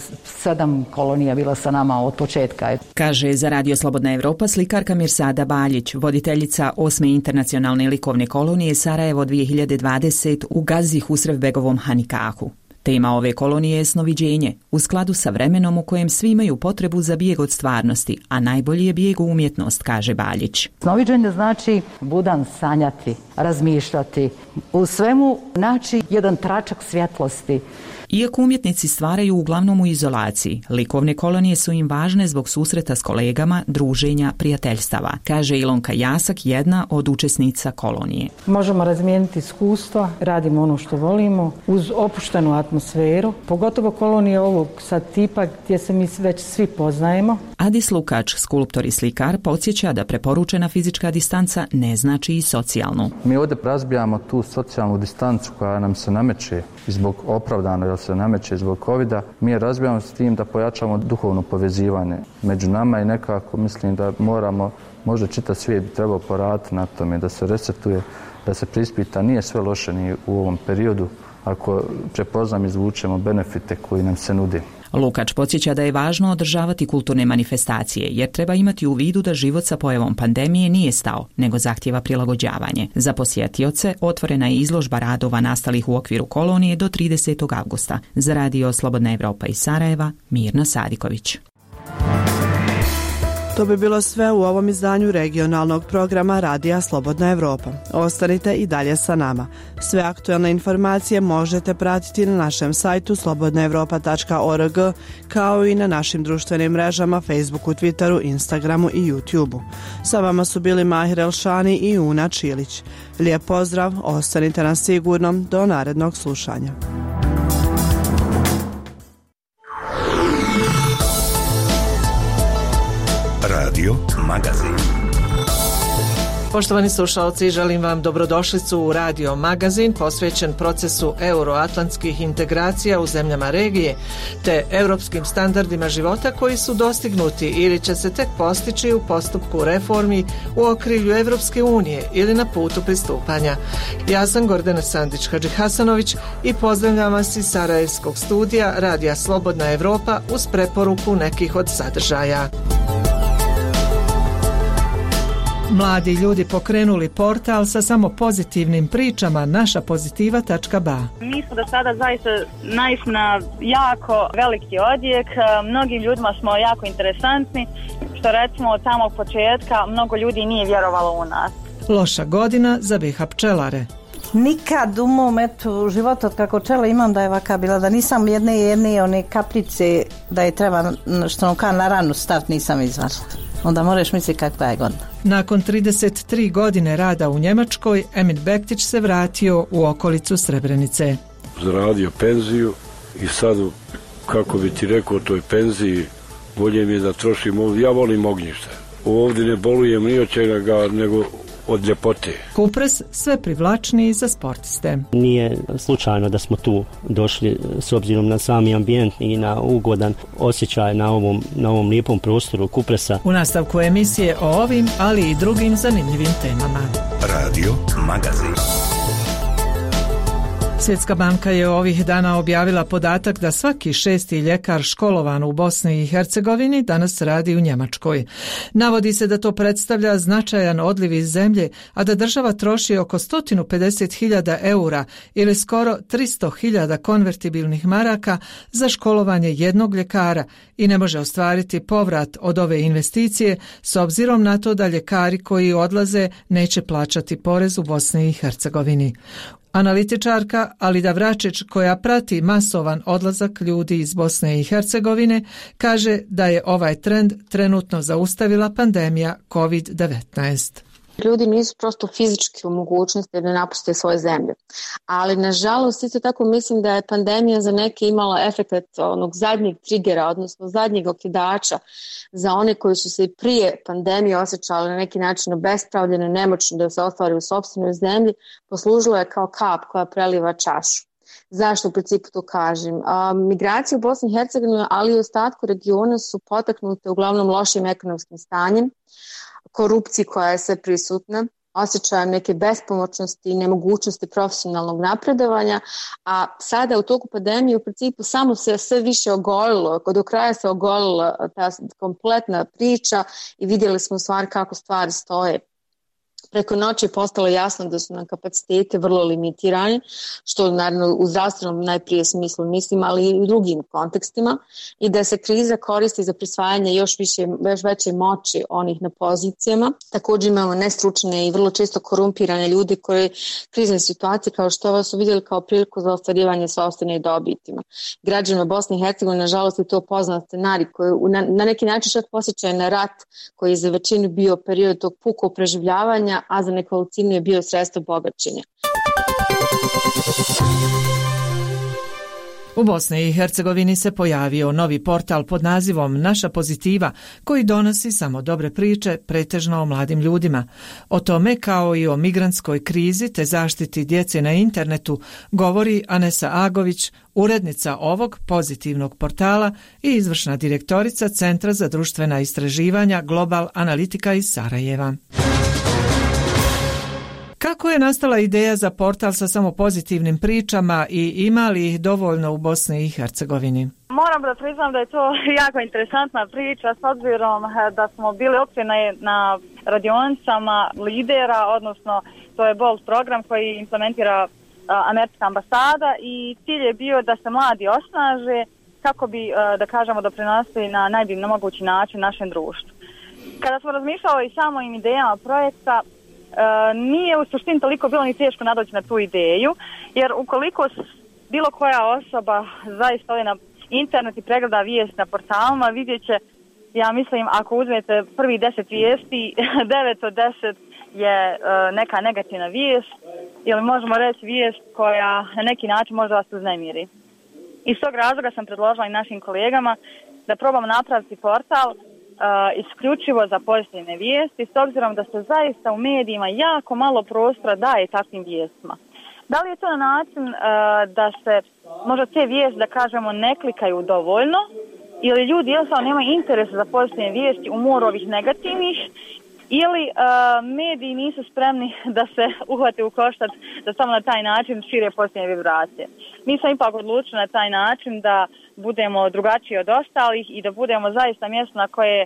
7 kolonija bila sa nama od početka. Kaže za Radio Slobodna Evropa slikarka Mirsada Baljić, voditeljica 8. internacionalne likovne kolonije Sarajevo 2020 u Gazi Husrevbegovom Hanikahu. Tema ove kolonije je snoviđenje, u skladu sa vremenom u kojem svi imaju potrebu za bijeg od stvarnosti, a najbolji je bijeg u umjetnost, kaže Baljić. Snoviđenje znači budan sanjati, razmišljati, u svemu naći jedan tračak svjetlosti. Iako umjetnici stvaraju uglavnom u izolaciji, likovne kolonije su im važne zbog susreta s kolegama, druženja, prijateljstava, kaže Ilonka Jasak, jedna od učesnica kolonije. Možemo razmijeniti iskustva, radimo ono što volimo, uz opuštenu atmosferu, pogotovo kolonije ovog sad tipa gdje se mi već svi poznajemo. Adis Lukač, skulptor i slikar, podsjeća da preporučena fizička distanca ne znači i socijalnu. Mi ovdje razbijamo tu socijalnu distancu koja nam se nameće zbog opravdano, jer se nameće zbog covida. Mi je razbijamo s tim da pojačamo duhovno povezivanje među nama i nekako mislim da moramo, možda čitav svijet bi trebao poraditi na tome, da se resetuje, da se prispita. Nije sve loše ni u ovom periodu ako prepoznam i izvučemo benefite koji nam se nude. Lukač podsjeća da je važno održavati kulturne manifestacije, jer treba imati u vidu da život sa pojavom pandemije nije stao, nego zahtjeva prilagođavanje. Za posjetioce otvorena je izložba radova nastalih u okviru kolonije do 30. avgusta. Za Radio Slobodna Evropa iz Sarajeva, Mirna Sadiković. To bi bilo sve u ovom izdanju regionalnog programa Radija Slobodna Evropa. Ostanite i dalje sa nama. Sve aktuelne informacije možete pratiti na našem sajtu slobodnaevropa.org, kao i na našim društvenim mrežama Facebooku, Twitteru, Instagramu i YouTubeu. Sa vama su bili Mahir Elšani i Una Čilić. Lijep pozdrav, ostanite na sigurnom, do narednog slušanja. Radio Magazin. Poštovani slušalci, želim vam dobrodošlicu u Radio Magazin posvećen procesu euroatlantskih integracija u zemljama regije te europskim standardima života koji su dostignuti ili će se tek postići u postupku reformi u okrilju Evropske unije ili na putu pristupanja. Ja sam Gordana Sandić-Hadžihasanović i pozdravljam vas iz Sarajevskog studija Radija Slobodna Evropa uz preporuku nekih od sadržaja. Mladi ljudi pokrenuli portal sa samo pozitivnim pričama našapozitiva.ba. Mi smo do sada zaista naišli na jako veliki odjek, mnogim ljudima smo jako interesantni, što recimo od samog početka mnogo ljudi nije vjerovalo u nas. Loša godina za BiH pčelare. Nikad u mom životu od kako čela imam da je ovaka bila, da nisam jedne one kapljice da je treba što nam kao na ranu start nisam izvarila. Onda moraš misliti kakva je godina. Nakon 33 godine rada u Njemačkoj, Emil Bektić se vratio u okolicu Srebrenice. Zaradio penziju i sad, kako bi ti rekao, toj penziji bolje mi je da trošim, ja volim ognjište. Ovdje ne bolujem ni od čega, nego od ljepote. Kupres sve privlačniji za sportiste. Nije slučajno da smo tu došli s obzirom na sami ambijent i na ugodan osjećaj na ovom lijepom prostoru Kupresa. U nastavku emisije o ovim, ali i drugim zanimljivim temama. Radio Magazin. Svjetska banka je ovih dana objavila podatak da svaki 6. ljekar školovan u Bosni i Hercegovini danas radi u Njemačkoj. Navodi se da to predstavlja značajan odliv iz zemlje, a da država troši oko 150.000 eura ili skoro 300.000 konvertibilnih maraka za školovanje jednog ljekara i ne može ostvariti povrat od ove investicije s obzirom na to da ljekari koji odlaze neće plaćati porez u Bosni i Hercegovini. Analitičarka Alida Vračić, koja prati masovan odlazak ljudi iz Bosne i Hercegovine, kaže da je ovaj trend trenutno zaustavila pandemija COVID-19. Ljudi nisu prosto fizički u mogućnosti da napuste svoje zemlje. Ali nažalost isto tako mislim da je pandemija za neke imala efekt onog zadnjeg trigera, odnosno zadnjeg okidača za one koji su se i prije pandemije osjećali na neki način obespravljene, nemoćni da se ostvari u sopstvenoj zemlji, poslužilo je kao kap koja preliva čašu. Zašto u principu to kažem? Migracije u Bosni i Hercegovini, ali i u ostatku regiona su potaknute uglavnom lošim ekonomskim stanjem, korupciji koja je sve prisutna, osjećajem neke bespomoćnosti i nemogućnosti profesionalnog napredovanja, a sada u toku pandemije u principu samo se sve više ogolilo, do kraja se ogolila ta kompletna priča i vidjeli smo stvari kako stvari stoje. Preko noći je postalo jasno da su nam kapacitete vrlo limitirani, što naravno u zdravstvenom najprije smislu mislim, ali i u drugim kontekstima, i da se kriza koristi za prisvajanje još veće moći onih na pozicijama. Također imamo nestručne i vrlo često korumpirane ljude koji krizne situacije kao što ovo su vidjeli kao priliku za ostvarivanje sopstvene dobitima. Građanima Bosne i Hercegovine nažalost je to poznat scenarij koji na neki način čak posjeća na rat koji je za većinu bio period tog pukog preživljavanja, a za nekolicinu je bio sredstvo bogaćenja. U Bosni i Hercegovini se pojavio novi portal pod nazivom Naša pozitiva, koji donosi samo dobre priče, pretežno o mladim ljudima. O tome, kao i o migrantskoj krizi te zaštiti djece na internetu, govori Anesa Agović, urednica ovog pozitivnog portala i izvršna direktorica Centra za društvena istraživanja Global Analitika iz Sarajeva. Kako Kako je nastala ideja za portal sa samo pozitivnim pričama i ima li ih dovoljno u Bosni i Hercegovini? Moram da priznam da je to jako interesantna priča s obzirom da smo bili općeni na radionicama lidera, odnosno to je BOLD program koji implementira američka ambasada i cilj je bio da se mladi osnaže kako bi, da kažemo, doprinosili na najbolji mogući način našem društvu. Kada smo razmišljali i samim idejama projekta, nije u suštini toliko bilo ni teško nadoći na tu ideju, jer ukoliko bilo koja osoba zaista ode na internet i pregleda vijest na portalima, vidjet će, ja mislim, ako uzmete prvi 10 vijesti, 9 od 10 je neka negativna vijest, ili možemo reći vijest koja na neki način može vas uznemiri. Iz tog razloga sam predložila i našim kolegama da probamo napraviti portal isključivo za pozitivne vijesti, s obzirom da se zaista u medijima jako malo prostora daje takvim vijestima. Da li je to na način da se možda te vijesti, da kažemo, ne klikaju dovoljno, ili ljudi jednostavno nemaju interesa za pozitivne vijesti u moru ovih negativnih, ili mediji nisu spremni da se uhvate u koštac da samo na taj način šire pozitivne vibracije. Mi smo ipak odlučili na taj način da budemo drugačiji od ostalih i da budemo zaista mjesto na koje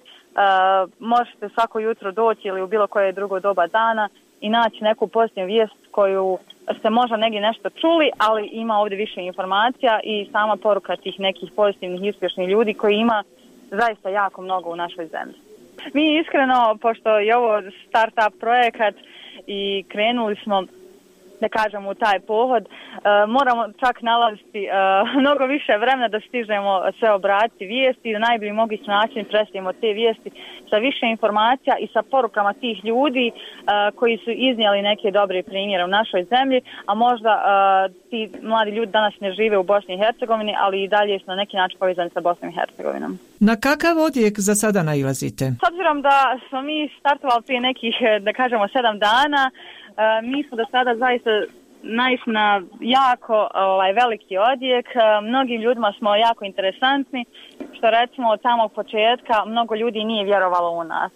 možete svako jutro doći ili u bilo koje drugo doba dana i naći neku pozitivnu vijest koju ste možda negdje nešto čuli, ali ima ovdje više informacija i sama poruka tih nekih pozitivnih i uspješnih ljudi koji ima zaista jako mnogo u našoj zemlji. Mi iskreno, pošto je ovo start-up projekat i krenuli smo, da kažemo, u taj pohod, moramo čak nalaziti mnogo više vremena da stižemo sve obratiti vijesti i na najbolji mogući način predstavimo te vijesti sa više informacija i sa porukama tih ljudi koji su iznijeli neke dobre primjere u našoj zemlji, a možda ti mladi ljudi danas ne žive u Bosni i Hercegovini, ali i dalje su na neki način povezani sa Bosnom i Hercegovinom. Na kakav odjek za sada nailazite? S obzirom da smo mi startovali prije nekih, da kažemo, 7 dana, mi smo do sada zaista naišli na jako veliki odjek. Mnogim ljudima smo jako interesantni, što recimo od samog početka mnogo ljudi nije vjerovalo u nas.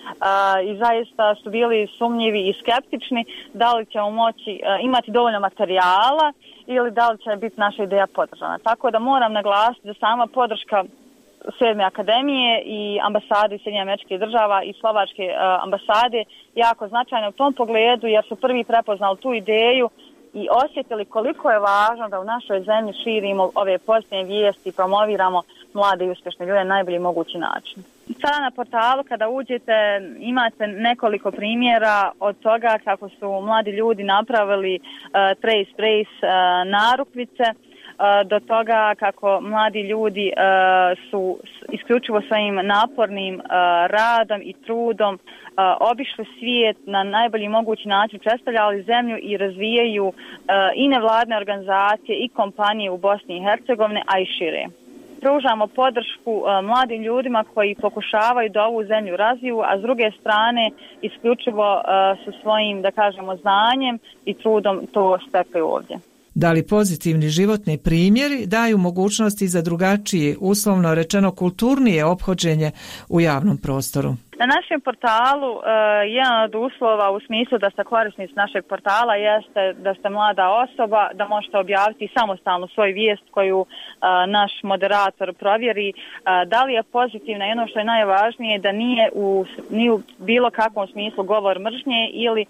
I zaista su bili sumnjivi i skeptični da li ćemo moći imati dovoljno materijala ili da li će biti naša ideja podržana. Tako da moram naglasiti da sama podrška 7. akademije i ambasade Sjedinjenih Američkih Država i Slovačke ambasade jako značajne u tom pogledu, jer su prvi prepoznali tu ideju i osjetili koliko je važno da u našoj zemlji širimo ove pozitivne vijesti i promoviramo mlade i uspješne ljude na najbolji mogući način. Sada na portalu kada uđete imate nekoliko primjera od toga kako su mladi ljudi napravili trace narukvice, do toga kako mladi ljudi su isključivo svojim napornim radom i trudom obišli svijet na najbolji mogući način, predstavljali zemlju i razvijaju i nevladne organizacije i kompanije u Bosni i Hercegovini, a i šire. Pružamo podršku mladim ljudima koji pokušavaju da ovu zemlju razviju, a s druge strane isključivo su svojim, da kažemo, znanjem i trudom to stekli ovdje. Da li pozitivni životni primjeri daju mogućnosti za drugačije, uslovno rečeno kulturnije ophođenje u javnom prostoru? Na našem portalu jedan od uslova u smislu da ste korisnici našeg portala jeste da ste mlada osoba, da možete objaviti samostalno svoju vijest koju naš moderator provjeri. Da li je pozitivna i ono što je najvažnije da nije u bilo kakvom smislu govor mržnje ili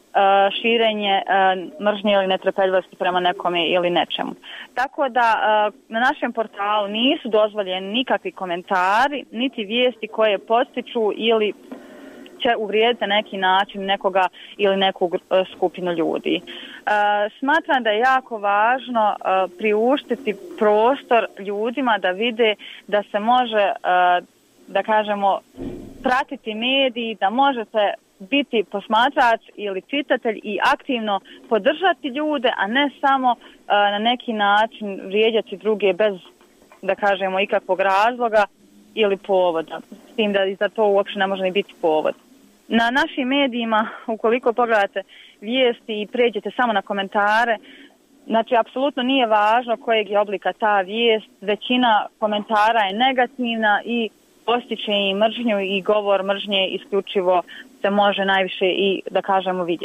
širenje mržnje ili netrpeljivosti prema nekome ili nečemu. Tako da na našem portalu nisu dozvoljeni nikakvi komentari, niti vijesti koje podstiču ili će uvrijediti na neki način nekoga ili neku skupinu ljudi. Smatram da je jako važno priuštiti prostor ljudima da vide da se može, da kažemo, pratiti mediji, da možete biti posmatrač ili čitatelj i aktivno podržati ljude, a ne samo na neki način vrijeđati druge bez, da kažemo, ikakvog razloga ili povoda. S tim da za to uopće ne može ni biti povod. Na našim medijima, ukoliko pogledate vijesti i pređete samo na komentare, znači apsolutno nije važno kojeg je oblika ta vijest, većina komentara je negativna i postiče i mržnju i govor mržnje isključivo se može najviše i, da kažemo, vidjeti.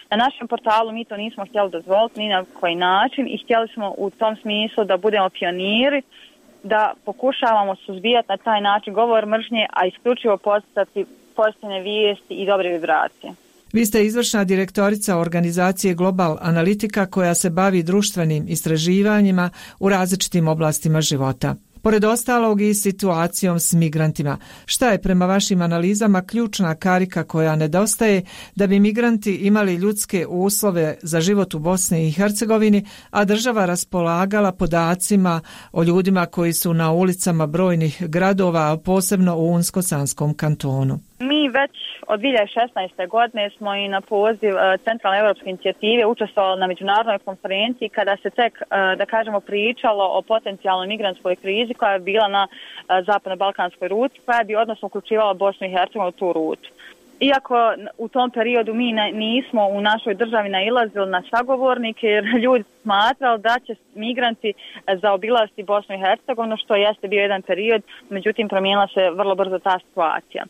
Na našem portalu mi to nismo htjeli dozvoliti ni na koji način i htjeli smo u tom smislu da budemo pioniri, da pokušavamo suzbijati na taj način govor mržnje, a isključivo postati pozitivne vijesti i dobre vibracije. Vi ste izvršna direktorica organizacije Global Analitika koja se bavi društvenim istraživanjima u različitim oblastima života. Pored ostalog i situacijom s migrantima. Šta je prema vašim analizama ključna karika koja nedostaje da bi migranti imali ljudske uslove za život u Bosni i Hercegovini, a država raspolagala podacima o ljudima koji su na ulicama brojnih gradova, posebno u Unsko-Sanskom kantonu? Mi već od 2016. godine smo i na poziv Centralne europske inicijative učestvovali na međunarodnoj konferenciji kada se tek, da kažemo, pričalo o potencijalnoj migrantskoj krizi koja je bila na zapadno-balkanskoj ruti, koja bi odnosno uključivala Bosnu i Hercegovinu u tu rutu. Iako u tom periodu mi nismo u našoj državi nailazili na sagovornike jer ljudi smatrali da će migranti zaobilaziti Bosnu i Hercegovinu, što jeste bio jedan period, međutim promijenila se vrlo brzo ta situacija.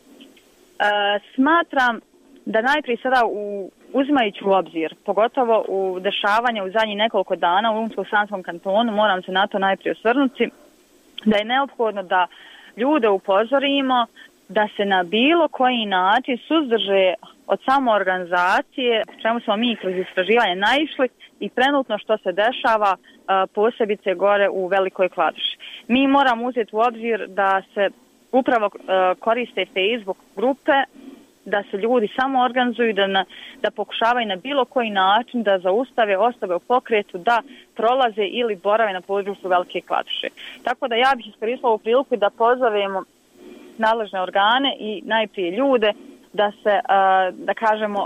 Smatram da najprije sada uzimajući u obzir, pogotovo u dešavanje u zadnjih nekoliko dana u Unsko-Sanskom kantonu, moram se na to najprije osvrnuti, da je neophodno da ljude upozorimo da se na bilo koji način suzdrže od samoorganizacije, čemu smo mi kroz istraživanje naišli i trenutno što se dešava posebice gore u Velikoj Kladuši. Mi moramo uzeti u obzir da se upravo koriste Facebook grupe, da se ljudi samo organizuju, da pokušavaju na bilo koji način da zaustave osobe u pokretu da prolaze ili borave na području Velike Kladuše. Tako da ja bih iskoristila ovu priliku da pozovemo nadležne organe i najprije ljude da se, da kažemo,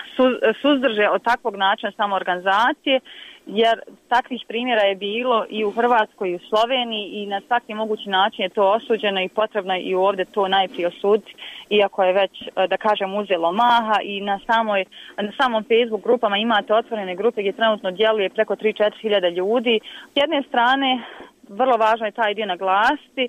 suzdrže od takvog načina samoorganizacije, jer takvih primjera je bilo i u Hrvatskoj i u Sloveniji i na svaki mogući način je to osuđeno i potrebno i ovdje to najprije osuditi, iako je već, da kažem, uzelo maha i na samom Facebook grupama imate otvorene grupe gdje trenutno djeluje preko 3-4 hiljada ljudi. S jedne strane, vrlo važno je taj dio naglasiti,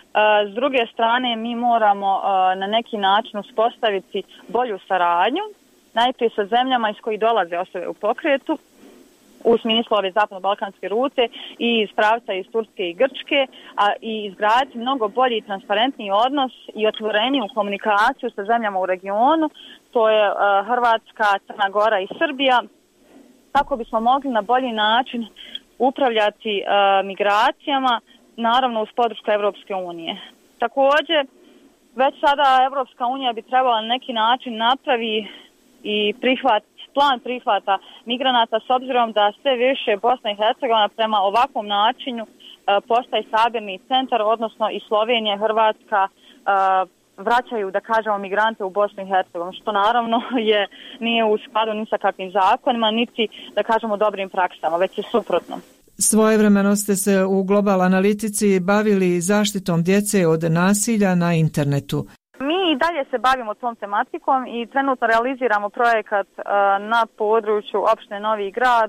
s druge strane mi moramo na neki način uspostaviti bolju saradnju, najprije sa zemljama iz kojih dolaze osobe u pokretu, u smislu ove zapadno-balkanske rute i iz pravca iz Turske i Grčke, a i izgraditi mnogo bolji i transparentniji odnos i otvoreniju komunikaciju sa zemljama u regionu, to je Hrvatska, Crna Gora i Srbija, kako bismo mogli na bolji način upravljati migracijama, naravno uz podršku Europske unije. Također, već sada Europska unija bi trebala na neki način napravi i plan prihvata migranata s obzirom da sve više Bosna i Hercegovina prema ovakvom načinu postaje sabirni centar, odnosno i Slovenija i Hrvatska vraćaju, da kažemo, migrante u Bosnu i Hercegovinu, što naravno nije u skladu ni sa kakvim zakonima, niti, da kažemo, dobrim praksama, već je suprotno. Svojevremeno ste se u Global Analitici bavili zaštitom djece od nasilja na internetu. Mi i dalje se bavimo tom tematikom i trenutno realiziramo projekat na području opštine Novi Grad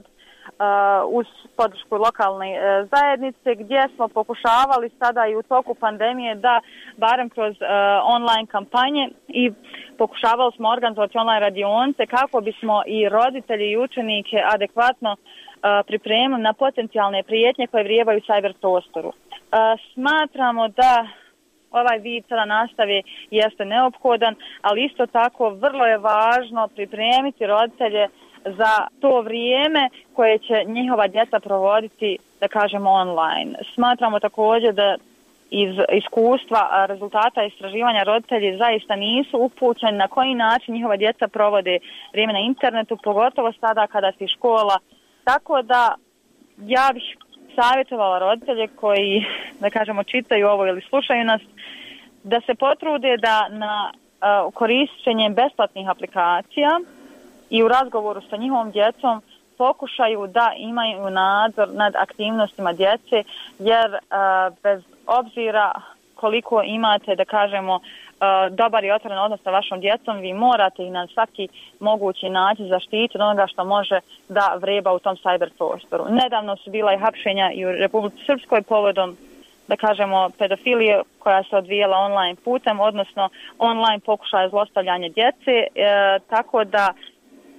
uz podršku lokalne zajednice, gdje smo pokušavali sada i u toku pandemije da barem kroz online kampanje i pokušavali smo organizovati online radionice kako bismo i roditelji i učenike adekvatno pripremili na potencijalne prijetnje koje vrijebaju u cyber prostoru. Smatramo da ovaj vid sada nastave jeste neophodan, ali isto tako vrlo je važno pripremiti roditelje za to vrijeme koje će njihova djeca provoditi, da kažemo, online. Smatramo također da iz iskustva rezultata istraživanja roditelji zaista nisu upućeni na koji način njihova djeca provode vrijeme na internetu, pogotovo sada kada si škola. Tako da ja bih savjetovala roditelje koji, da kažemo, čitaju ovo ili slušaju nas, da se potrude da na korišćenjem besplatnih aplikacija i u razgovoru sa njihovom djecom pokušaju da imaju nadzor nad aktivnostima djece, jer bez obzira koliko imate, da kažemo, dobar i otvoren odnos sa vašom djecom, vi morate i na svaki mogući način zaštititi od onoga što može da vreba u tom cyber prostoru. Nedavno su bila i hapšenja i u Republici Srpskoj povodom, da kažemo, pedofilije koja se odvijela online putem, odnosno online pokušaja zlostavljanja djece, tako da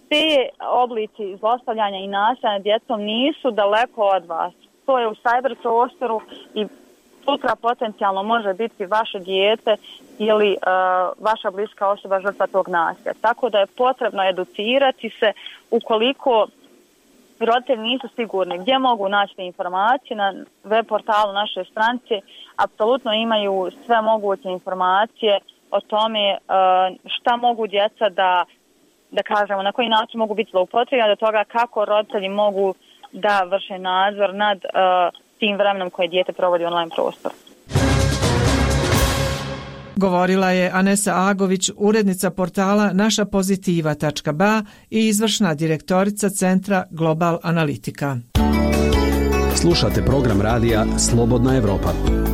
te oblici zlostavljanja i nasilja nad djecom nisu daleko od vas. To je u cyber prostoru i sutra potencijalno može biti vaše dijete ili vaša bliska osoba žrtva tog nasilja. Tako da je potrebno educirati se ukoliko roditelji nisu sigurni gdje mogu naći te informacije. Na web portalu naše stranice apsolutno imaju sve moguće informacije o tome šta mogu djeca da kažemo, na koji način mogu biti zloupotrijebljena, do toga kako roditelji mogu da vrše nadzor nad tim vremenom koje dijete provodi u online prostoru. Govorila je Anesa Agović, urednica portala našapozitiva.ba i izvršna direktorica Centra Global Analitika. Slušate program radija Slobodna Evropa.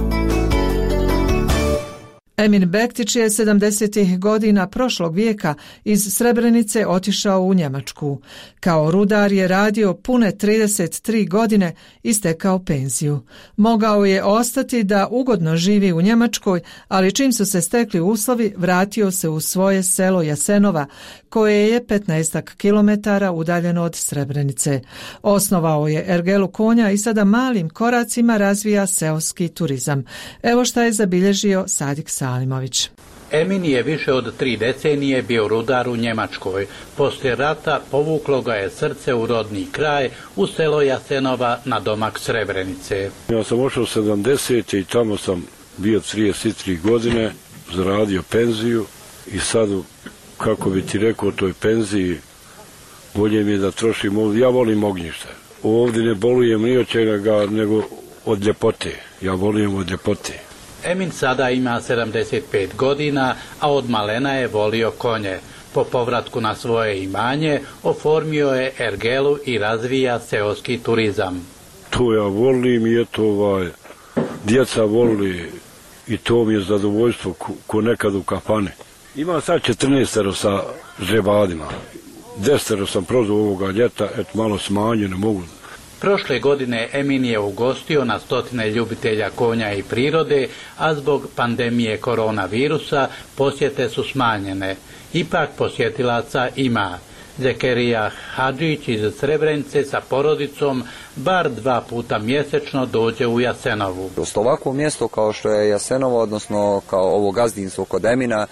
Emin Bektić je 70. godina prošlog vijeka iz Srebrenice otišao u Njemačku. Kao rudar je radio pune 33 godine i stekao penziju. Mogao je ostati da ugodno živi u Njemačkoj, ali čim su se stekli uslovi, vratio se u svoje selo Jasenova, koje je 15 kilometara udaljeno od Srebrenice. Osnovao je ergelu konja i sada malim koracima razvija seoski turizam. Evo šta je zabilježio Sadik Salimović. Emin je više od 3 decenije bio rudar u Njemačkoj. Poslije rata povuklo ga je srce u rodni kraj, u selo Jasenova na domak Srebrenice. Ja sam ošao 70. i tamo sam bio 33 godine, zaradio penziju i sad, kako bi ti rekao, toj penziji bolje mi je da trošim ovdje. Ja volim ognjište. Ovdje ne bolujem ni od čega, nego od ljepote. Ja volim od ljepote. Emin sada ima 75 godina, a od malena je volio konje. Po povratku na svoje imanje oformio je ergelu i razvija seoski turizam. To ja volim i eto djeca voli i to mi je zadovoljstvo ko nekad u kafane. Ima sad 14 sa žebadima. 10 sam prozvao ovoga ljeta, eto malo smanjio, ne mogu. Prošle godine Emin je ugostio na stotine ljubitelja konja i prirode, a zbog pandemije koronavirusa posjete su smanjene. Ipak posjetilaca ima. Zekerija Hadžić iz Srebrenice sa porodicom bar 2 puta mjesečno dođe u Jasenovu. Ovako mjesto kao što je Jasenovo, odnosno kao ovo gazdinstvo kod Emina,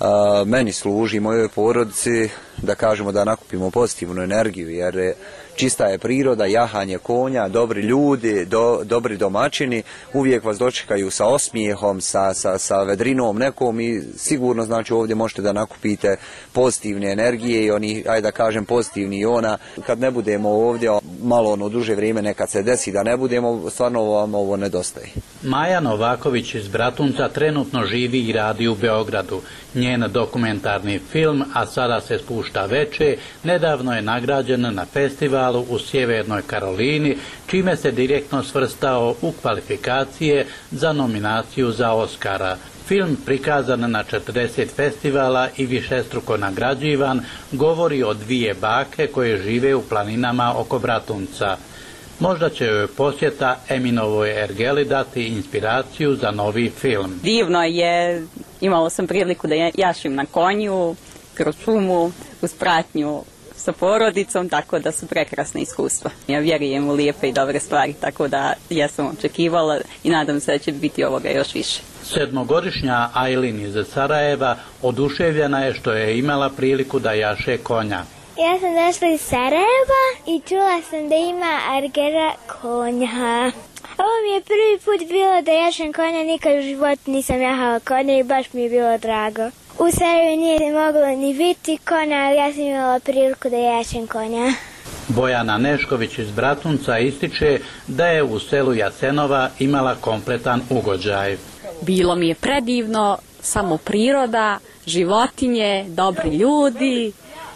meni služi, mojoj porodici, da kažemo da nakupimo pozitivnu energiju, jer čista je priroda, jahanje konja, dobri ljudi, dobri domaćini, uvijek vas dočekaju sa osmijehom, sa vedrinom nekom i sigurno znači ovdje možete da nakupite pozitivne energije i oni, ajde da kažem, pozitivni iona. Kad ne budemo ovdje malo duže vrijeme, nekad se desi da ne budemo, stvarno vam ovo nedostaje. Maja Novaković iz Bratunca trenutno živi i radi u Beogradu. Njen dokumentarni film, a sada se spušta veče, nedavno je nagrađen na festivalu u Sjevernoj Karolini, čime se direktno svrstao u kvalifikacije za nominaciju za Oskara. Film, prikazan na 40 festivala i višestruko nagrađivan, govori o 2 bake koje žive u planinama oko Bratunca. Možda će joj posjeta Eminovoj ergeli dati inspiraciju za novi film. Divno je, imala sam priliku da jašim na konju, kroz šumu, uz pratnju sa porodicom, tako da su prekrasne iskustva. Ja vjerujem u lijepe i dobre stvari, tako da ja sam očekivala i nadam se da će biti ovoga još više. 7-godišnja Ajlin iz Sarajeva oduševljena je što je imala priliku da jaše konja. Ja sam došla iz Sarajeva i čula sam da ima ergela konja. Ovo mi je prvi put bilo da jašem konja, nikad u životu nisam jahala konja i baš mi je bilo drago. U Sarajevu nije moglo ni biti konja, ali ja sam imala priliku da jašem konja. Bojana Nešković iz Bratunca ističe da je u selu Jasenova imala kompletan ugođaj. Bilo mi je predivno, samo priroda, životinje, dobri ljudi,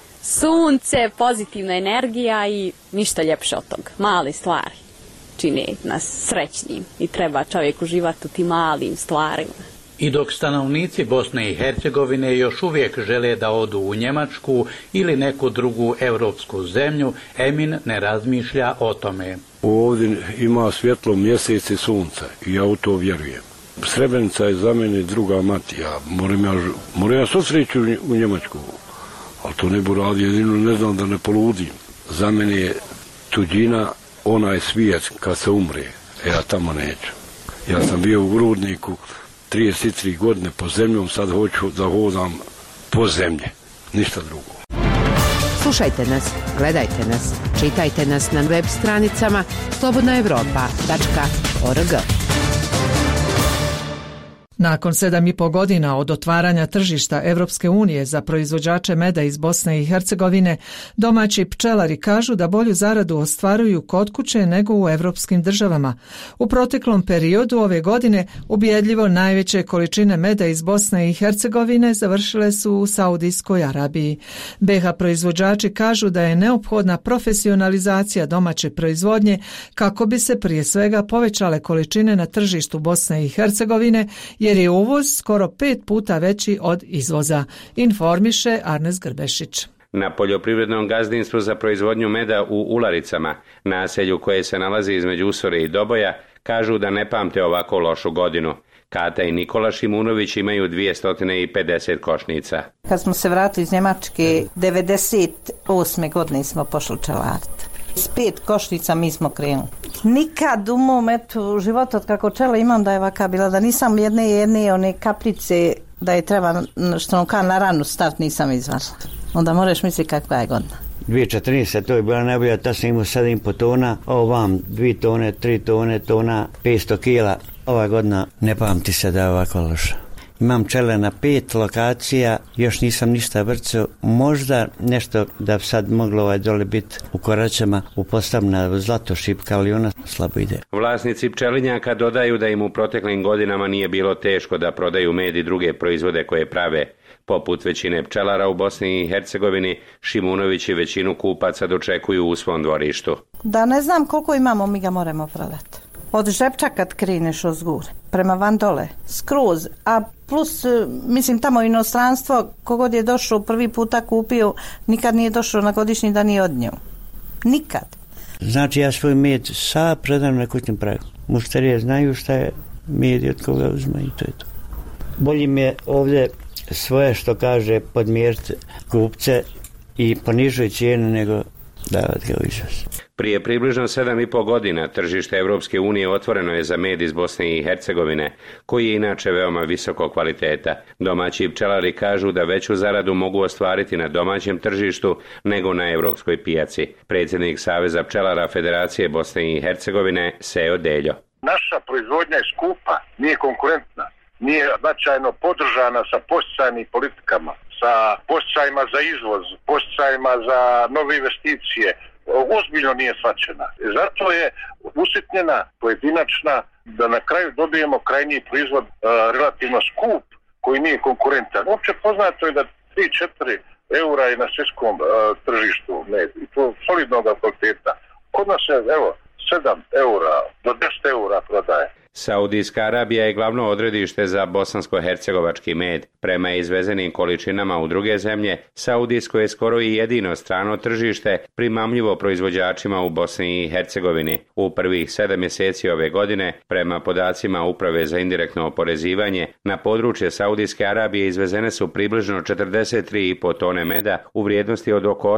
sunce, pozitivna energija i ništa ljepše od toga. Male stvari čine nas srećnim i treba čovjek uživati u tim malim stvarima. I dok stanovnici Bosne i Hercegovine još uvijek žele da odu u Njemačku ili neku drugu europsku zemlju, Emin ne razmišlja o tome. Ovdje ima svjetlo mjesec i sunce i ja u to vjerujem. Srebrenica je za mene druga mati. Moram ja susreći u Njemačku. ali to ne bi radio, jedino ne znam da ne poludim. Za mene je tuđina onaj svijet kad se umre, ja tamo neću. Ja sam bio u Rudniku 33 godine po zemljom, sad hoću da hodam po zemlji, ništa drugo. Slušajte nas, gledajte nas, čitajte nas na web stranicama slobodnaevropa.org. Nakon 7,5 godina od otvaranja tržišta Evropske unije za proizvođače meda iz Bosne i Hercegovine, domaći pčelari kažu da bolju zaradu ostvaruju kod kuće nego u evropskim državama. U proteklom periodu ove godine ubjedljivo najveće količine meda iz Bosne i Hercegovine završile su u Saudijskoj Arabiji. BiH proizvođači kažu da je neophodna profesionalizacija domaće proizvodnje kako bi se prije svega povećale količine na tržištu Bosne i Hercegovine, jer je uvoz skoro 5 puta veći od izvoza, informiše Arnes Grbešić. Na poljoprivrednom gazdinstvu za proizvodnju meda u Ularicama, naselju koje se nalazi između Usore i Doboja, kažu da ne pamte ovako lošu godinu. Kata i Nikola Šimunović imaju 250 košnica. Kad smo se vratili iz Njemačke, 98. godine smo pošli čelariti. S 5 košnica mi smo krenuli. Nikad u mom životu od kako čela imam da je ovaka bila, da nisam jedne one kaprice da je treba što na ranu start nisam izvarila. Onda moraš misliti kakva je godina. 2014. to je bila najbolja, ta sam imao 7,5 tona, ovo vam 2 tone, 3 tone, tona, 500 kila. Ova godina ne pamti se da je ovako loša. Imam pčele na 5 lokacija, još nisam ništa vrcao, možda nešto da sad moglo dole biti u Koraćama, u Postavna, Zlatošipka, ali ona slabo ide. Vlasnici pčelinjaka dodaju da im u proteklim godinama nije bilo teško da prodaju med i druge proizvode koje prave. Poput većine pčelara u Bosni i Hercegovini, Šimunović i većinu kupaca dočekuju u svom dvorištu. Da ne znam koliko imamo, mi ga moramo prodati. Od Žepča kad kreneš ozgur, prema van dole, skroz, a plus, mislim, tamo inostranstvo, kogod je došao prvi puta kupio, nikad nije došao na godišnji dan i odnio. Nikad. Znači, ja svoj med sa predam na kućnom pragu. Mušterije znaju šta je med i od koga uzma i to je to. Bolje mi je ovdje svoje, što kaže, podmjeriti kupce i po nižoj cijeni nego davati ga u izvoz. Prije približno 7,5 godina tržište Evropske unije otvoreno je za med iz Bosne i Hercegovine, koji je inače veoma visokog kvaliteta. Domaći pčelari kažu da veću zaradu mogu ostvariti na domaćem tržištu nego na evropskoj pijaci. Predsjednik Saveza pčelara Federacije Bosne i Hercegovine, Seo Deljo. Naša proizvodnja je skupa, nije konkurentna, nije značajno podržana sa podsticajnim politikama, sa podsticajima za izvoz, podsticajima za nove investicije. Ozbiljno nije shvaćena. Zato je usitnjena, pojedinačna, da na kraju dobijemo krajnji proizvod relativno skup, koji nije konkurentan. Uopće poznato je da 3-4 eura je na svjetskom tržištu med, i to solidnog kvaliteta. Kod nas je, 7 eura do 10 eura prodaje. Saudijska Arabija je glavno odredište za bosansko-hercegovački med. Prema izvezenim količinama u druge zemlje, Saudijsko je skoro i jedino strano tržište primamljivo proizvođačima u Bosni i Hercegovini. U prvih 7 mjeseci ove godine, prema podacima Uprave za indirektno oporezivanje, na područje Saudijske Arabije izvezene su približno 43,5 tone meda u vrijednosti od oko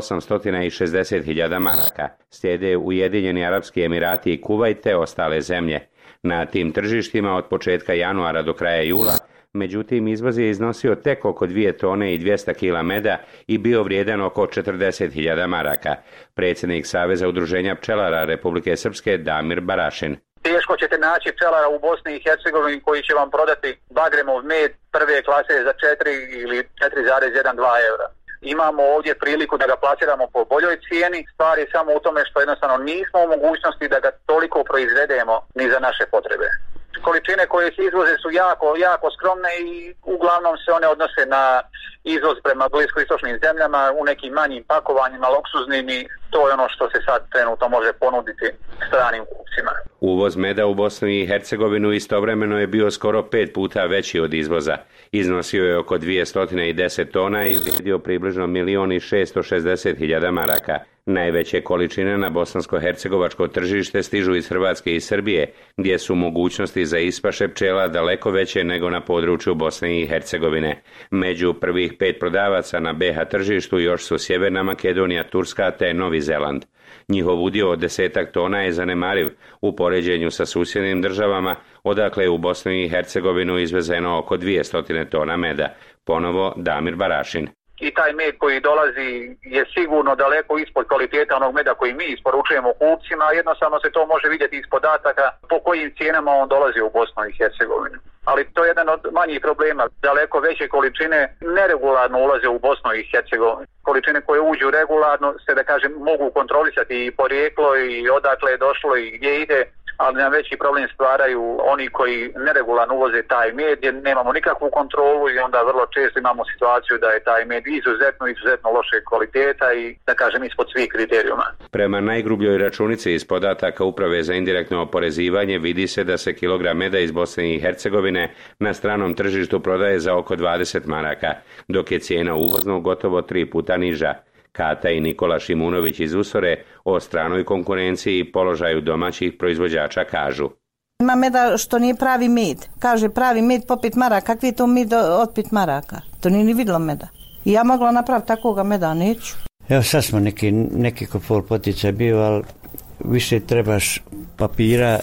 860.000 maraka. Slijede Ujedinjeni Arapski Emirati i Kuvajt te ostale zemlje. Na tim tržištima od početka januara do kraja jula, međutim, izvoz je iznosio tek oko 2 tone i 200 kila meda i bio vrijedan oko 40.000 maraka. Predsjednik Saveza udruženja pčelara Republike Srpske Damir Barašin. Teško ćete naći pčelara u Bosni i Hercegovini koji će vam prodati bagremov med prve klase za 4 ili 4,12 eura. Imamo ovdje priliku da ga plasiramo po boljoj cijeni, stvar je samo u tome što jednostavno nismo u mogućnosti da ga toliko proizvedemo ni za naše potrebe. Količine koje se izvoze su jako skromne i uglavnom se one odnose na izvoz prema bliskoistočnim zemljama u nekim manjim pakovanjima, luksuznim, i to je ono što se sad trenutno može ponuditi stranim kupcima. Uvoz meda u Bosnu i Hercegovinu istovremeno je bio skoro 5 puta veći od izvoza. Iznosio je oko 210 tona i vrijedio približno 1.660.000 maraka. Najveće količine na bosansko-hercegovačko tržište stižu iz Hrvatske i Srbije, gdje su mogućnosti za ispaše pčela daleko veće nego na području Bosne i Hercegovine. Među prvih 5 prodavaca na BH tržištu još su Sjeverna Makedonija, Turska te Novi Zeland. Njihov udio od 10 tona je zanemariv u poređenju sa susjednim državama, odakle je u Bosnu i Hercegovinu izvezeno oko 200 tona meda. Ponovo Damir Barašin. I taj med koji dolazi je sigurno daleko ispod kvaliteta onog meda koji mi isporučujemo kupcima, a jednostavno se to može vidjeti iz podataka po kojim cijenama on dolazi u Bosnu i Hercegovinu. Ali to je jedan od manjih problema. Daleko veće količine neregularno ulaze u Bosnu i Hercegovinu. Količine koje uđu regularno se, da kažem, mogu kontrolisati i porijeklo i odakle je došlo i gdje ide, ali nam veći problem stvaraju oni koji neregularno uvoze taj med, jer nemamo nikakvu kontrolu i onda vrlo često imamo situaciju da je taj med izuzetno loše kvaliteta i, da kažem, ispod svih kriterijuma. Prema najgrubljoj računici iz podataka Uprave za indirektno oporezivanje vidi se da se kilogram meda iz Bosne i Hercegovine na stranom tržištu prodaje za oko 20 maraka, dok je cijena uvoznog gotovo 3 puta niža. Kata i Nikola Šimunović iz Usore o stranoj konkurenciji i položaju domaćih proizvođača kažu. Ima meda što nije pravi med. Kaže pravi med po 5 maraka. Kakvi je to med od 5 maraka? To nije ni vidjelo meda. I ja mogla napraviti takvoga meda, neću. Evo sad smo neki kopol poticaj bio, ali više trebaš papira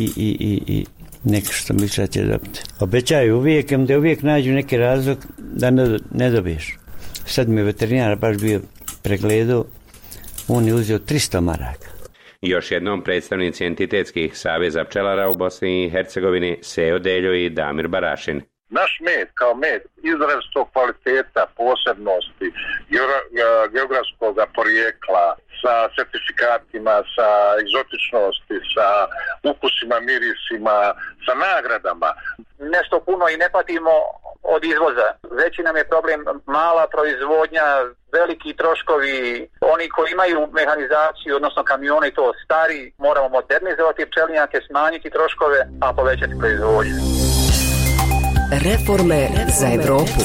i neko što misli da će dobiti. Obećaju uvijek, da uvijek nađu neki razlog da ne dobiješ. Sad mi je veterinar baš bio pregledao, on je uzeo 300 maraka. Još jednom predstavnici entitetskih saveza pčelara u Bosni i Hercegovini Seo Deljo i Damir Barašin. Naš med kao med izrazitog kvaliteta, posebnosti, geografskog porijekla, sa certifikatima, sa egzotičnosti, sa ukusima, mirisima, sa nagradama. Nešto puno i ne patimo od izvoza. Veći nam je problem mala proizvodnja, veliki troškovi. Oni koji imaju mehanizaciju, odnosno kamione i to stari, moramo modernizovati pčelinjake, smanjiti troškove, a povećati proizvodnju. Reforme za Evropu.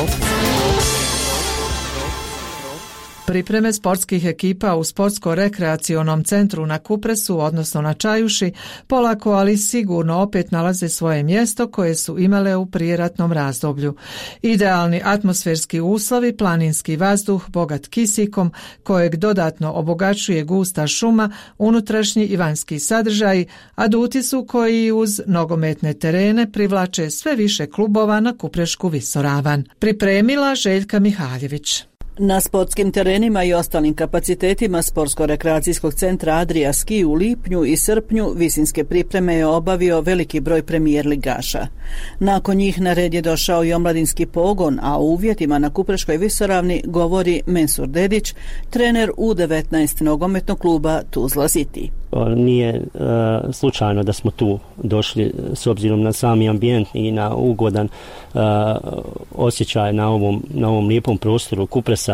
Pripreme sportskih ekipa u sportsko-rekreacionom centru na Kupresu, odnosno na Čajuši, polako ali sigurno opet nalaze svoje mjesto koje su imale u prijeratnom razdoblju. Idealni atmosferski uslovi, planinski vazduh, bogat kisikom, kojeg dodatno obogaćuje gusta šuma, unutrašnji i vanjski sadržaji, aduti su koji uz nogometne terene privlače sve više klubova na Kuprešku visoravan. Pripremila Željka Mihaljević. Na sportskim terenima i ostalim kapacitetima Sportsko-rekreacijskog centra Adria Ski u lipnju i srpnju visinske pripreme je obavio veliki broj premijer ligaša. Nakon njih na red je došao i omladinski pogon, a o uvjetima na Kupreškoj visoravni govori Mensur Dedić, trener U19 nogometnog kluba Tuzla City. Nije slučajno da smo tu došli s obzirom na sami ambijent i na ugodan osjećaj na ovom lijepom prostoru Kupresa.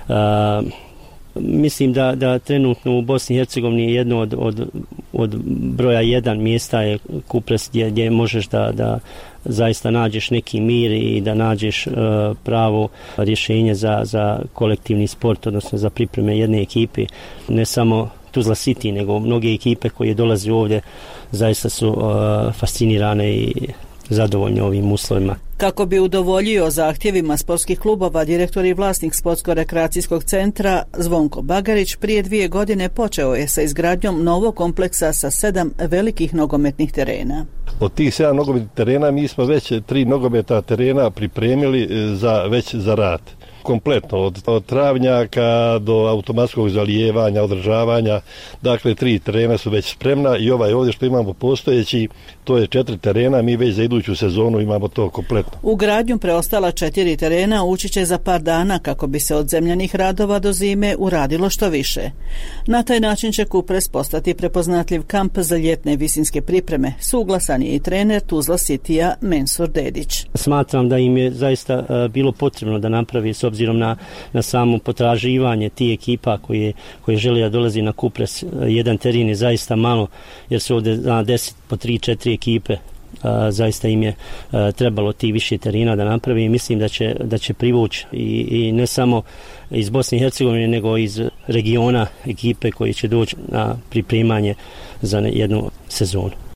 Mislim da trenutno u Bosni i Hercegovini jedno od broja 1 mjesta je Kupres gdje možeš da zaista nađeš neki mir i da nađeš pravo rješenje za kolektivni sport, odnosno za pripreme jedne ekipe, ne samo Tuzla City, nego mnoge ekipe koje dolaze ovdje zaista su fascinirane i zadovoljni ovim uslovima. Kako bi udovoljio zahtjevima sportskih klubova, direktor i vlasnik Sportsko-rekreacijskog centra Zvonko Bagarić prije 2 godine počeo je sa izgradnjom novog kompleksa sa 7 velikih nogometnih terena. Od tih 7 nogometnih terena mi smo već 3 nogometna terena pripremili za rad. Kompletno, od travnjaka do automatskog zalijevanja, održavanja, dakle 3 terena su već spremna i ovaj ovdje što imamo postojeći, to je 4 terena, mi već za iduću sezonu imamo to kompletno. U gradnju preostala 4 terena ući će za par dana kako bi se od zemljanih radova do zime uradilo što više. Na taj način će Kupres postati prepoznatljiv kamp za ljetne visinske pripreme, suglasan je i trener Tuzla Citya Mensur Dedić. Smatram da im je zaista bilo potrebno da napravi, s obzirom na samo potraživanje tih ekipa koje žele da dolazi na Kupres, jedan teren je zaista malo, jer su ovdje na 10 po 3-4 ekipe, zaista im je trebalo ti više terena da napravi i mislim da će privući i ne samo iz Bosne i Hercegovine, nego iz regiona ekipe koji će doći na pripremanje za jednu sezonu.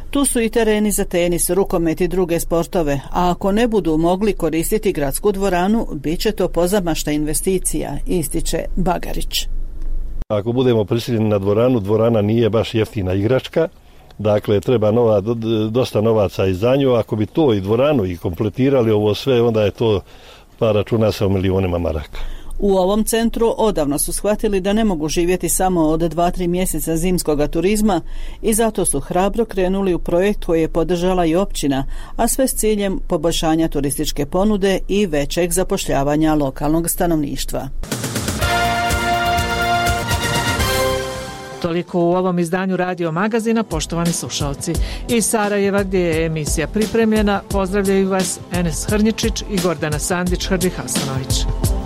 Tu su i tereni za tenis, rukomet i druge sportove, a ako ne budu mogli koristiti gradsku dvoranu, bit će to pozamašna investicija, ističe Bagarić. Ako budemo prisiljeni na dvoranu, dvorana nije baš jeftina igračka, dakle treba dosta novaca i za nju. Ako bi to i dvoranu i kompletirali ovo sve, onda je to, pa računa se o milionima maraka. U ovom centru odavno su shvatili da ne mogu živjeti samo od 2-3 mjeseca zimskoga turizma i zato su hrabro krenuli u projekt koji je podržala i općina, a sve s ciljem poboljšanja turističke ponude i većeg zapošljavanja lokalnog stanovništva. Toliko u ovom izdanju Radio Magazina, poštovani slušalci. Iz Sarajeva, gdje je emisija pripremljena, pozdravljaju vas Enes Hrnjičić i Gordana Sandić-Hrđihasanović.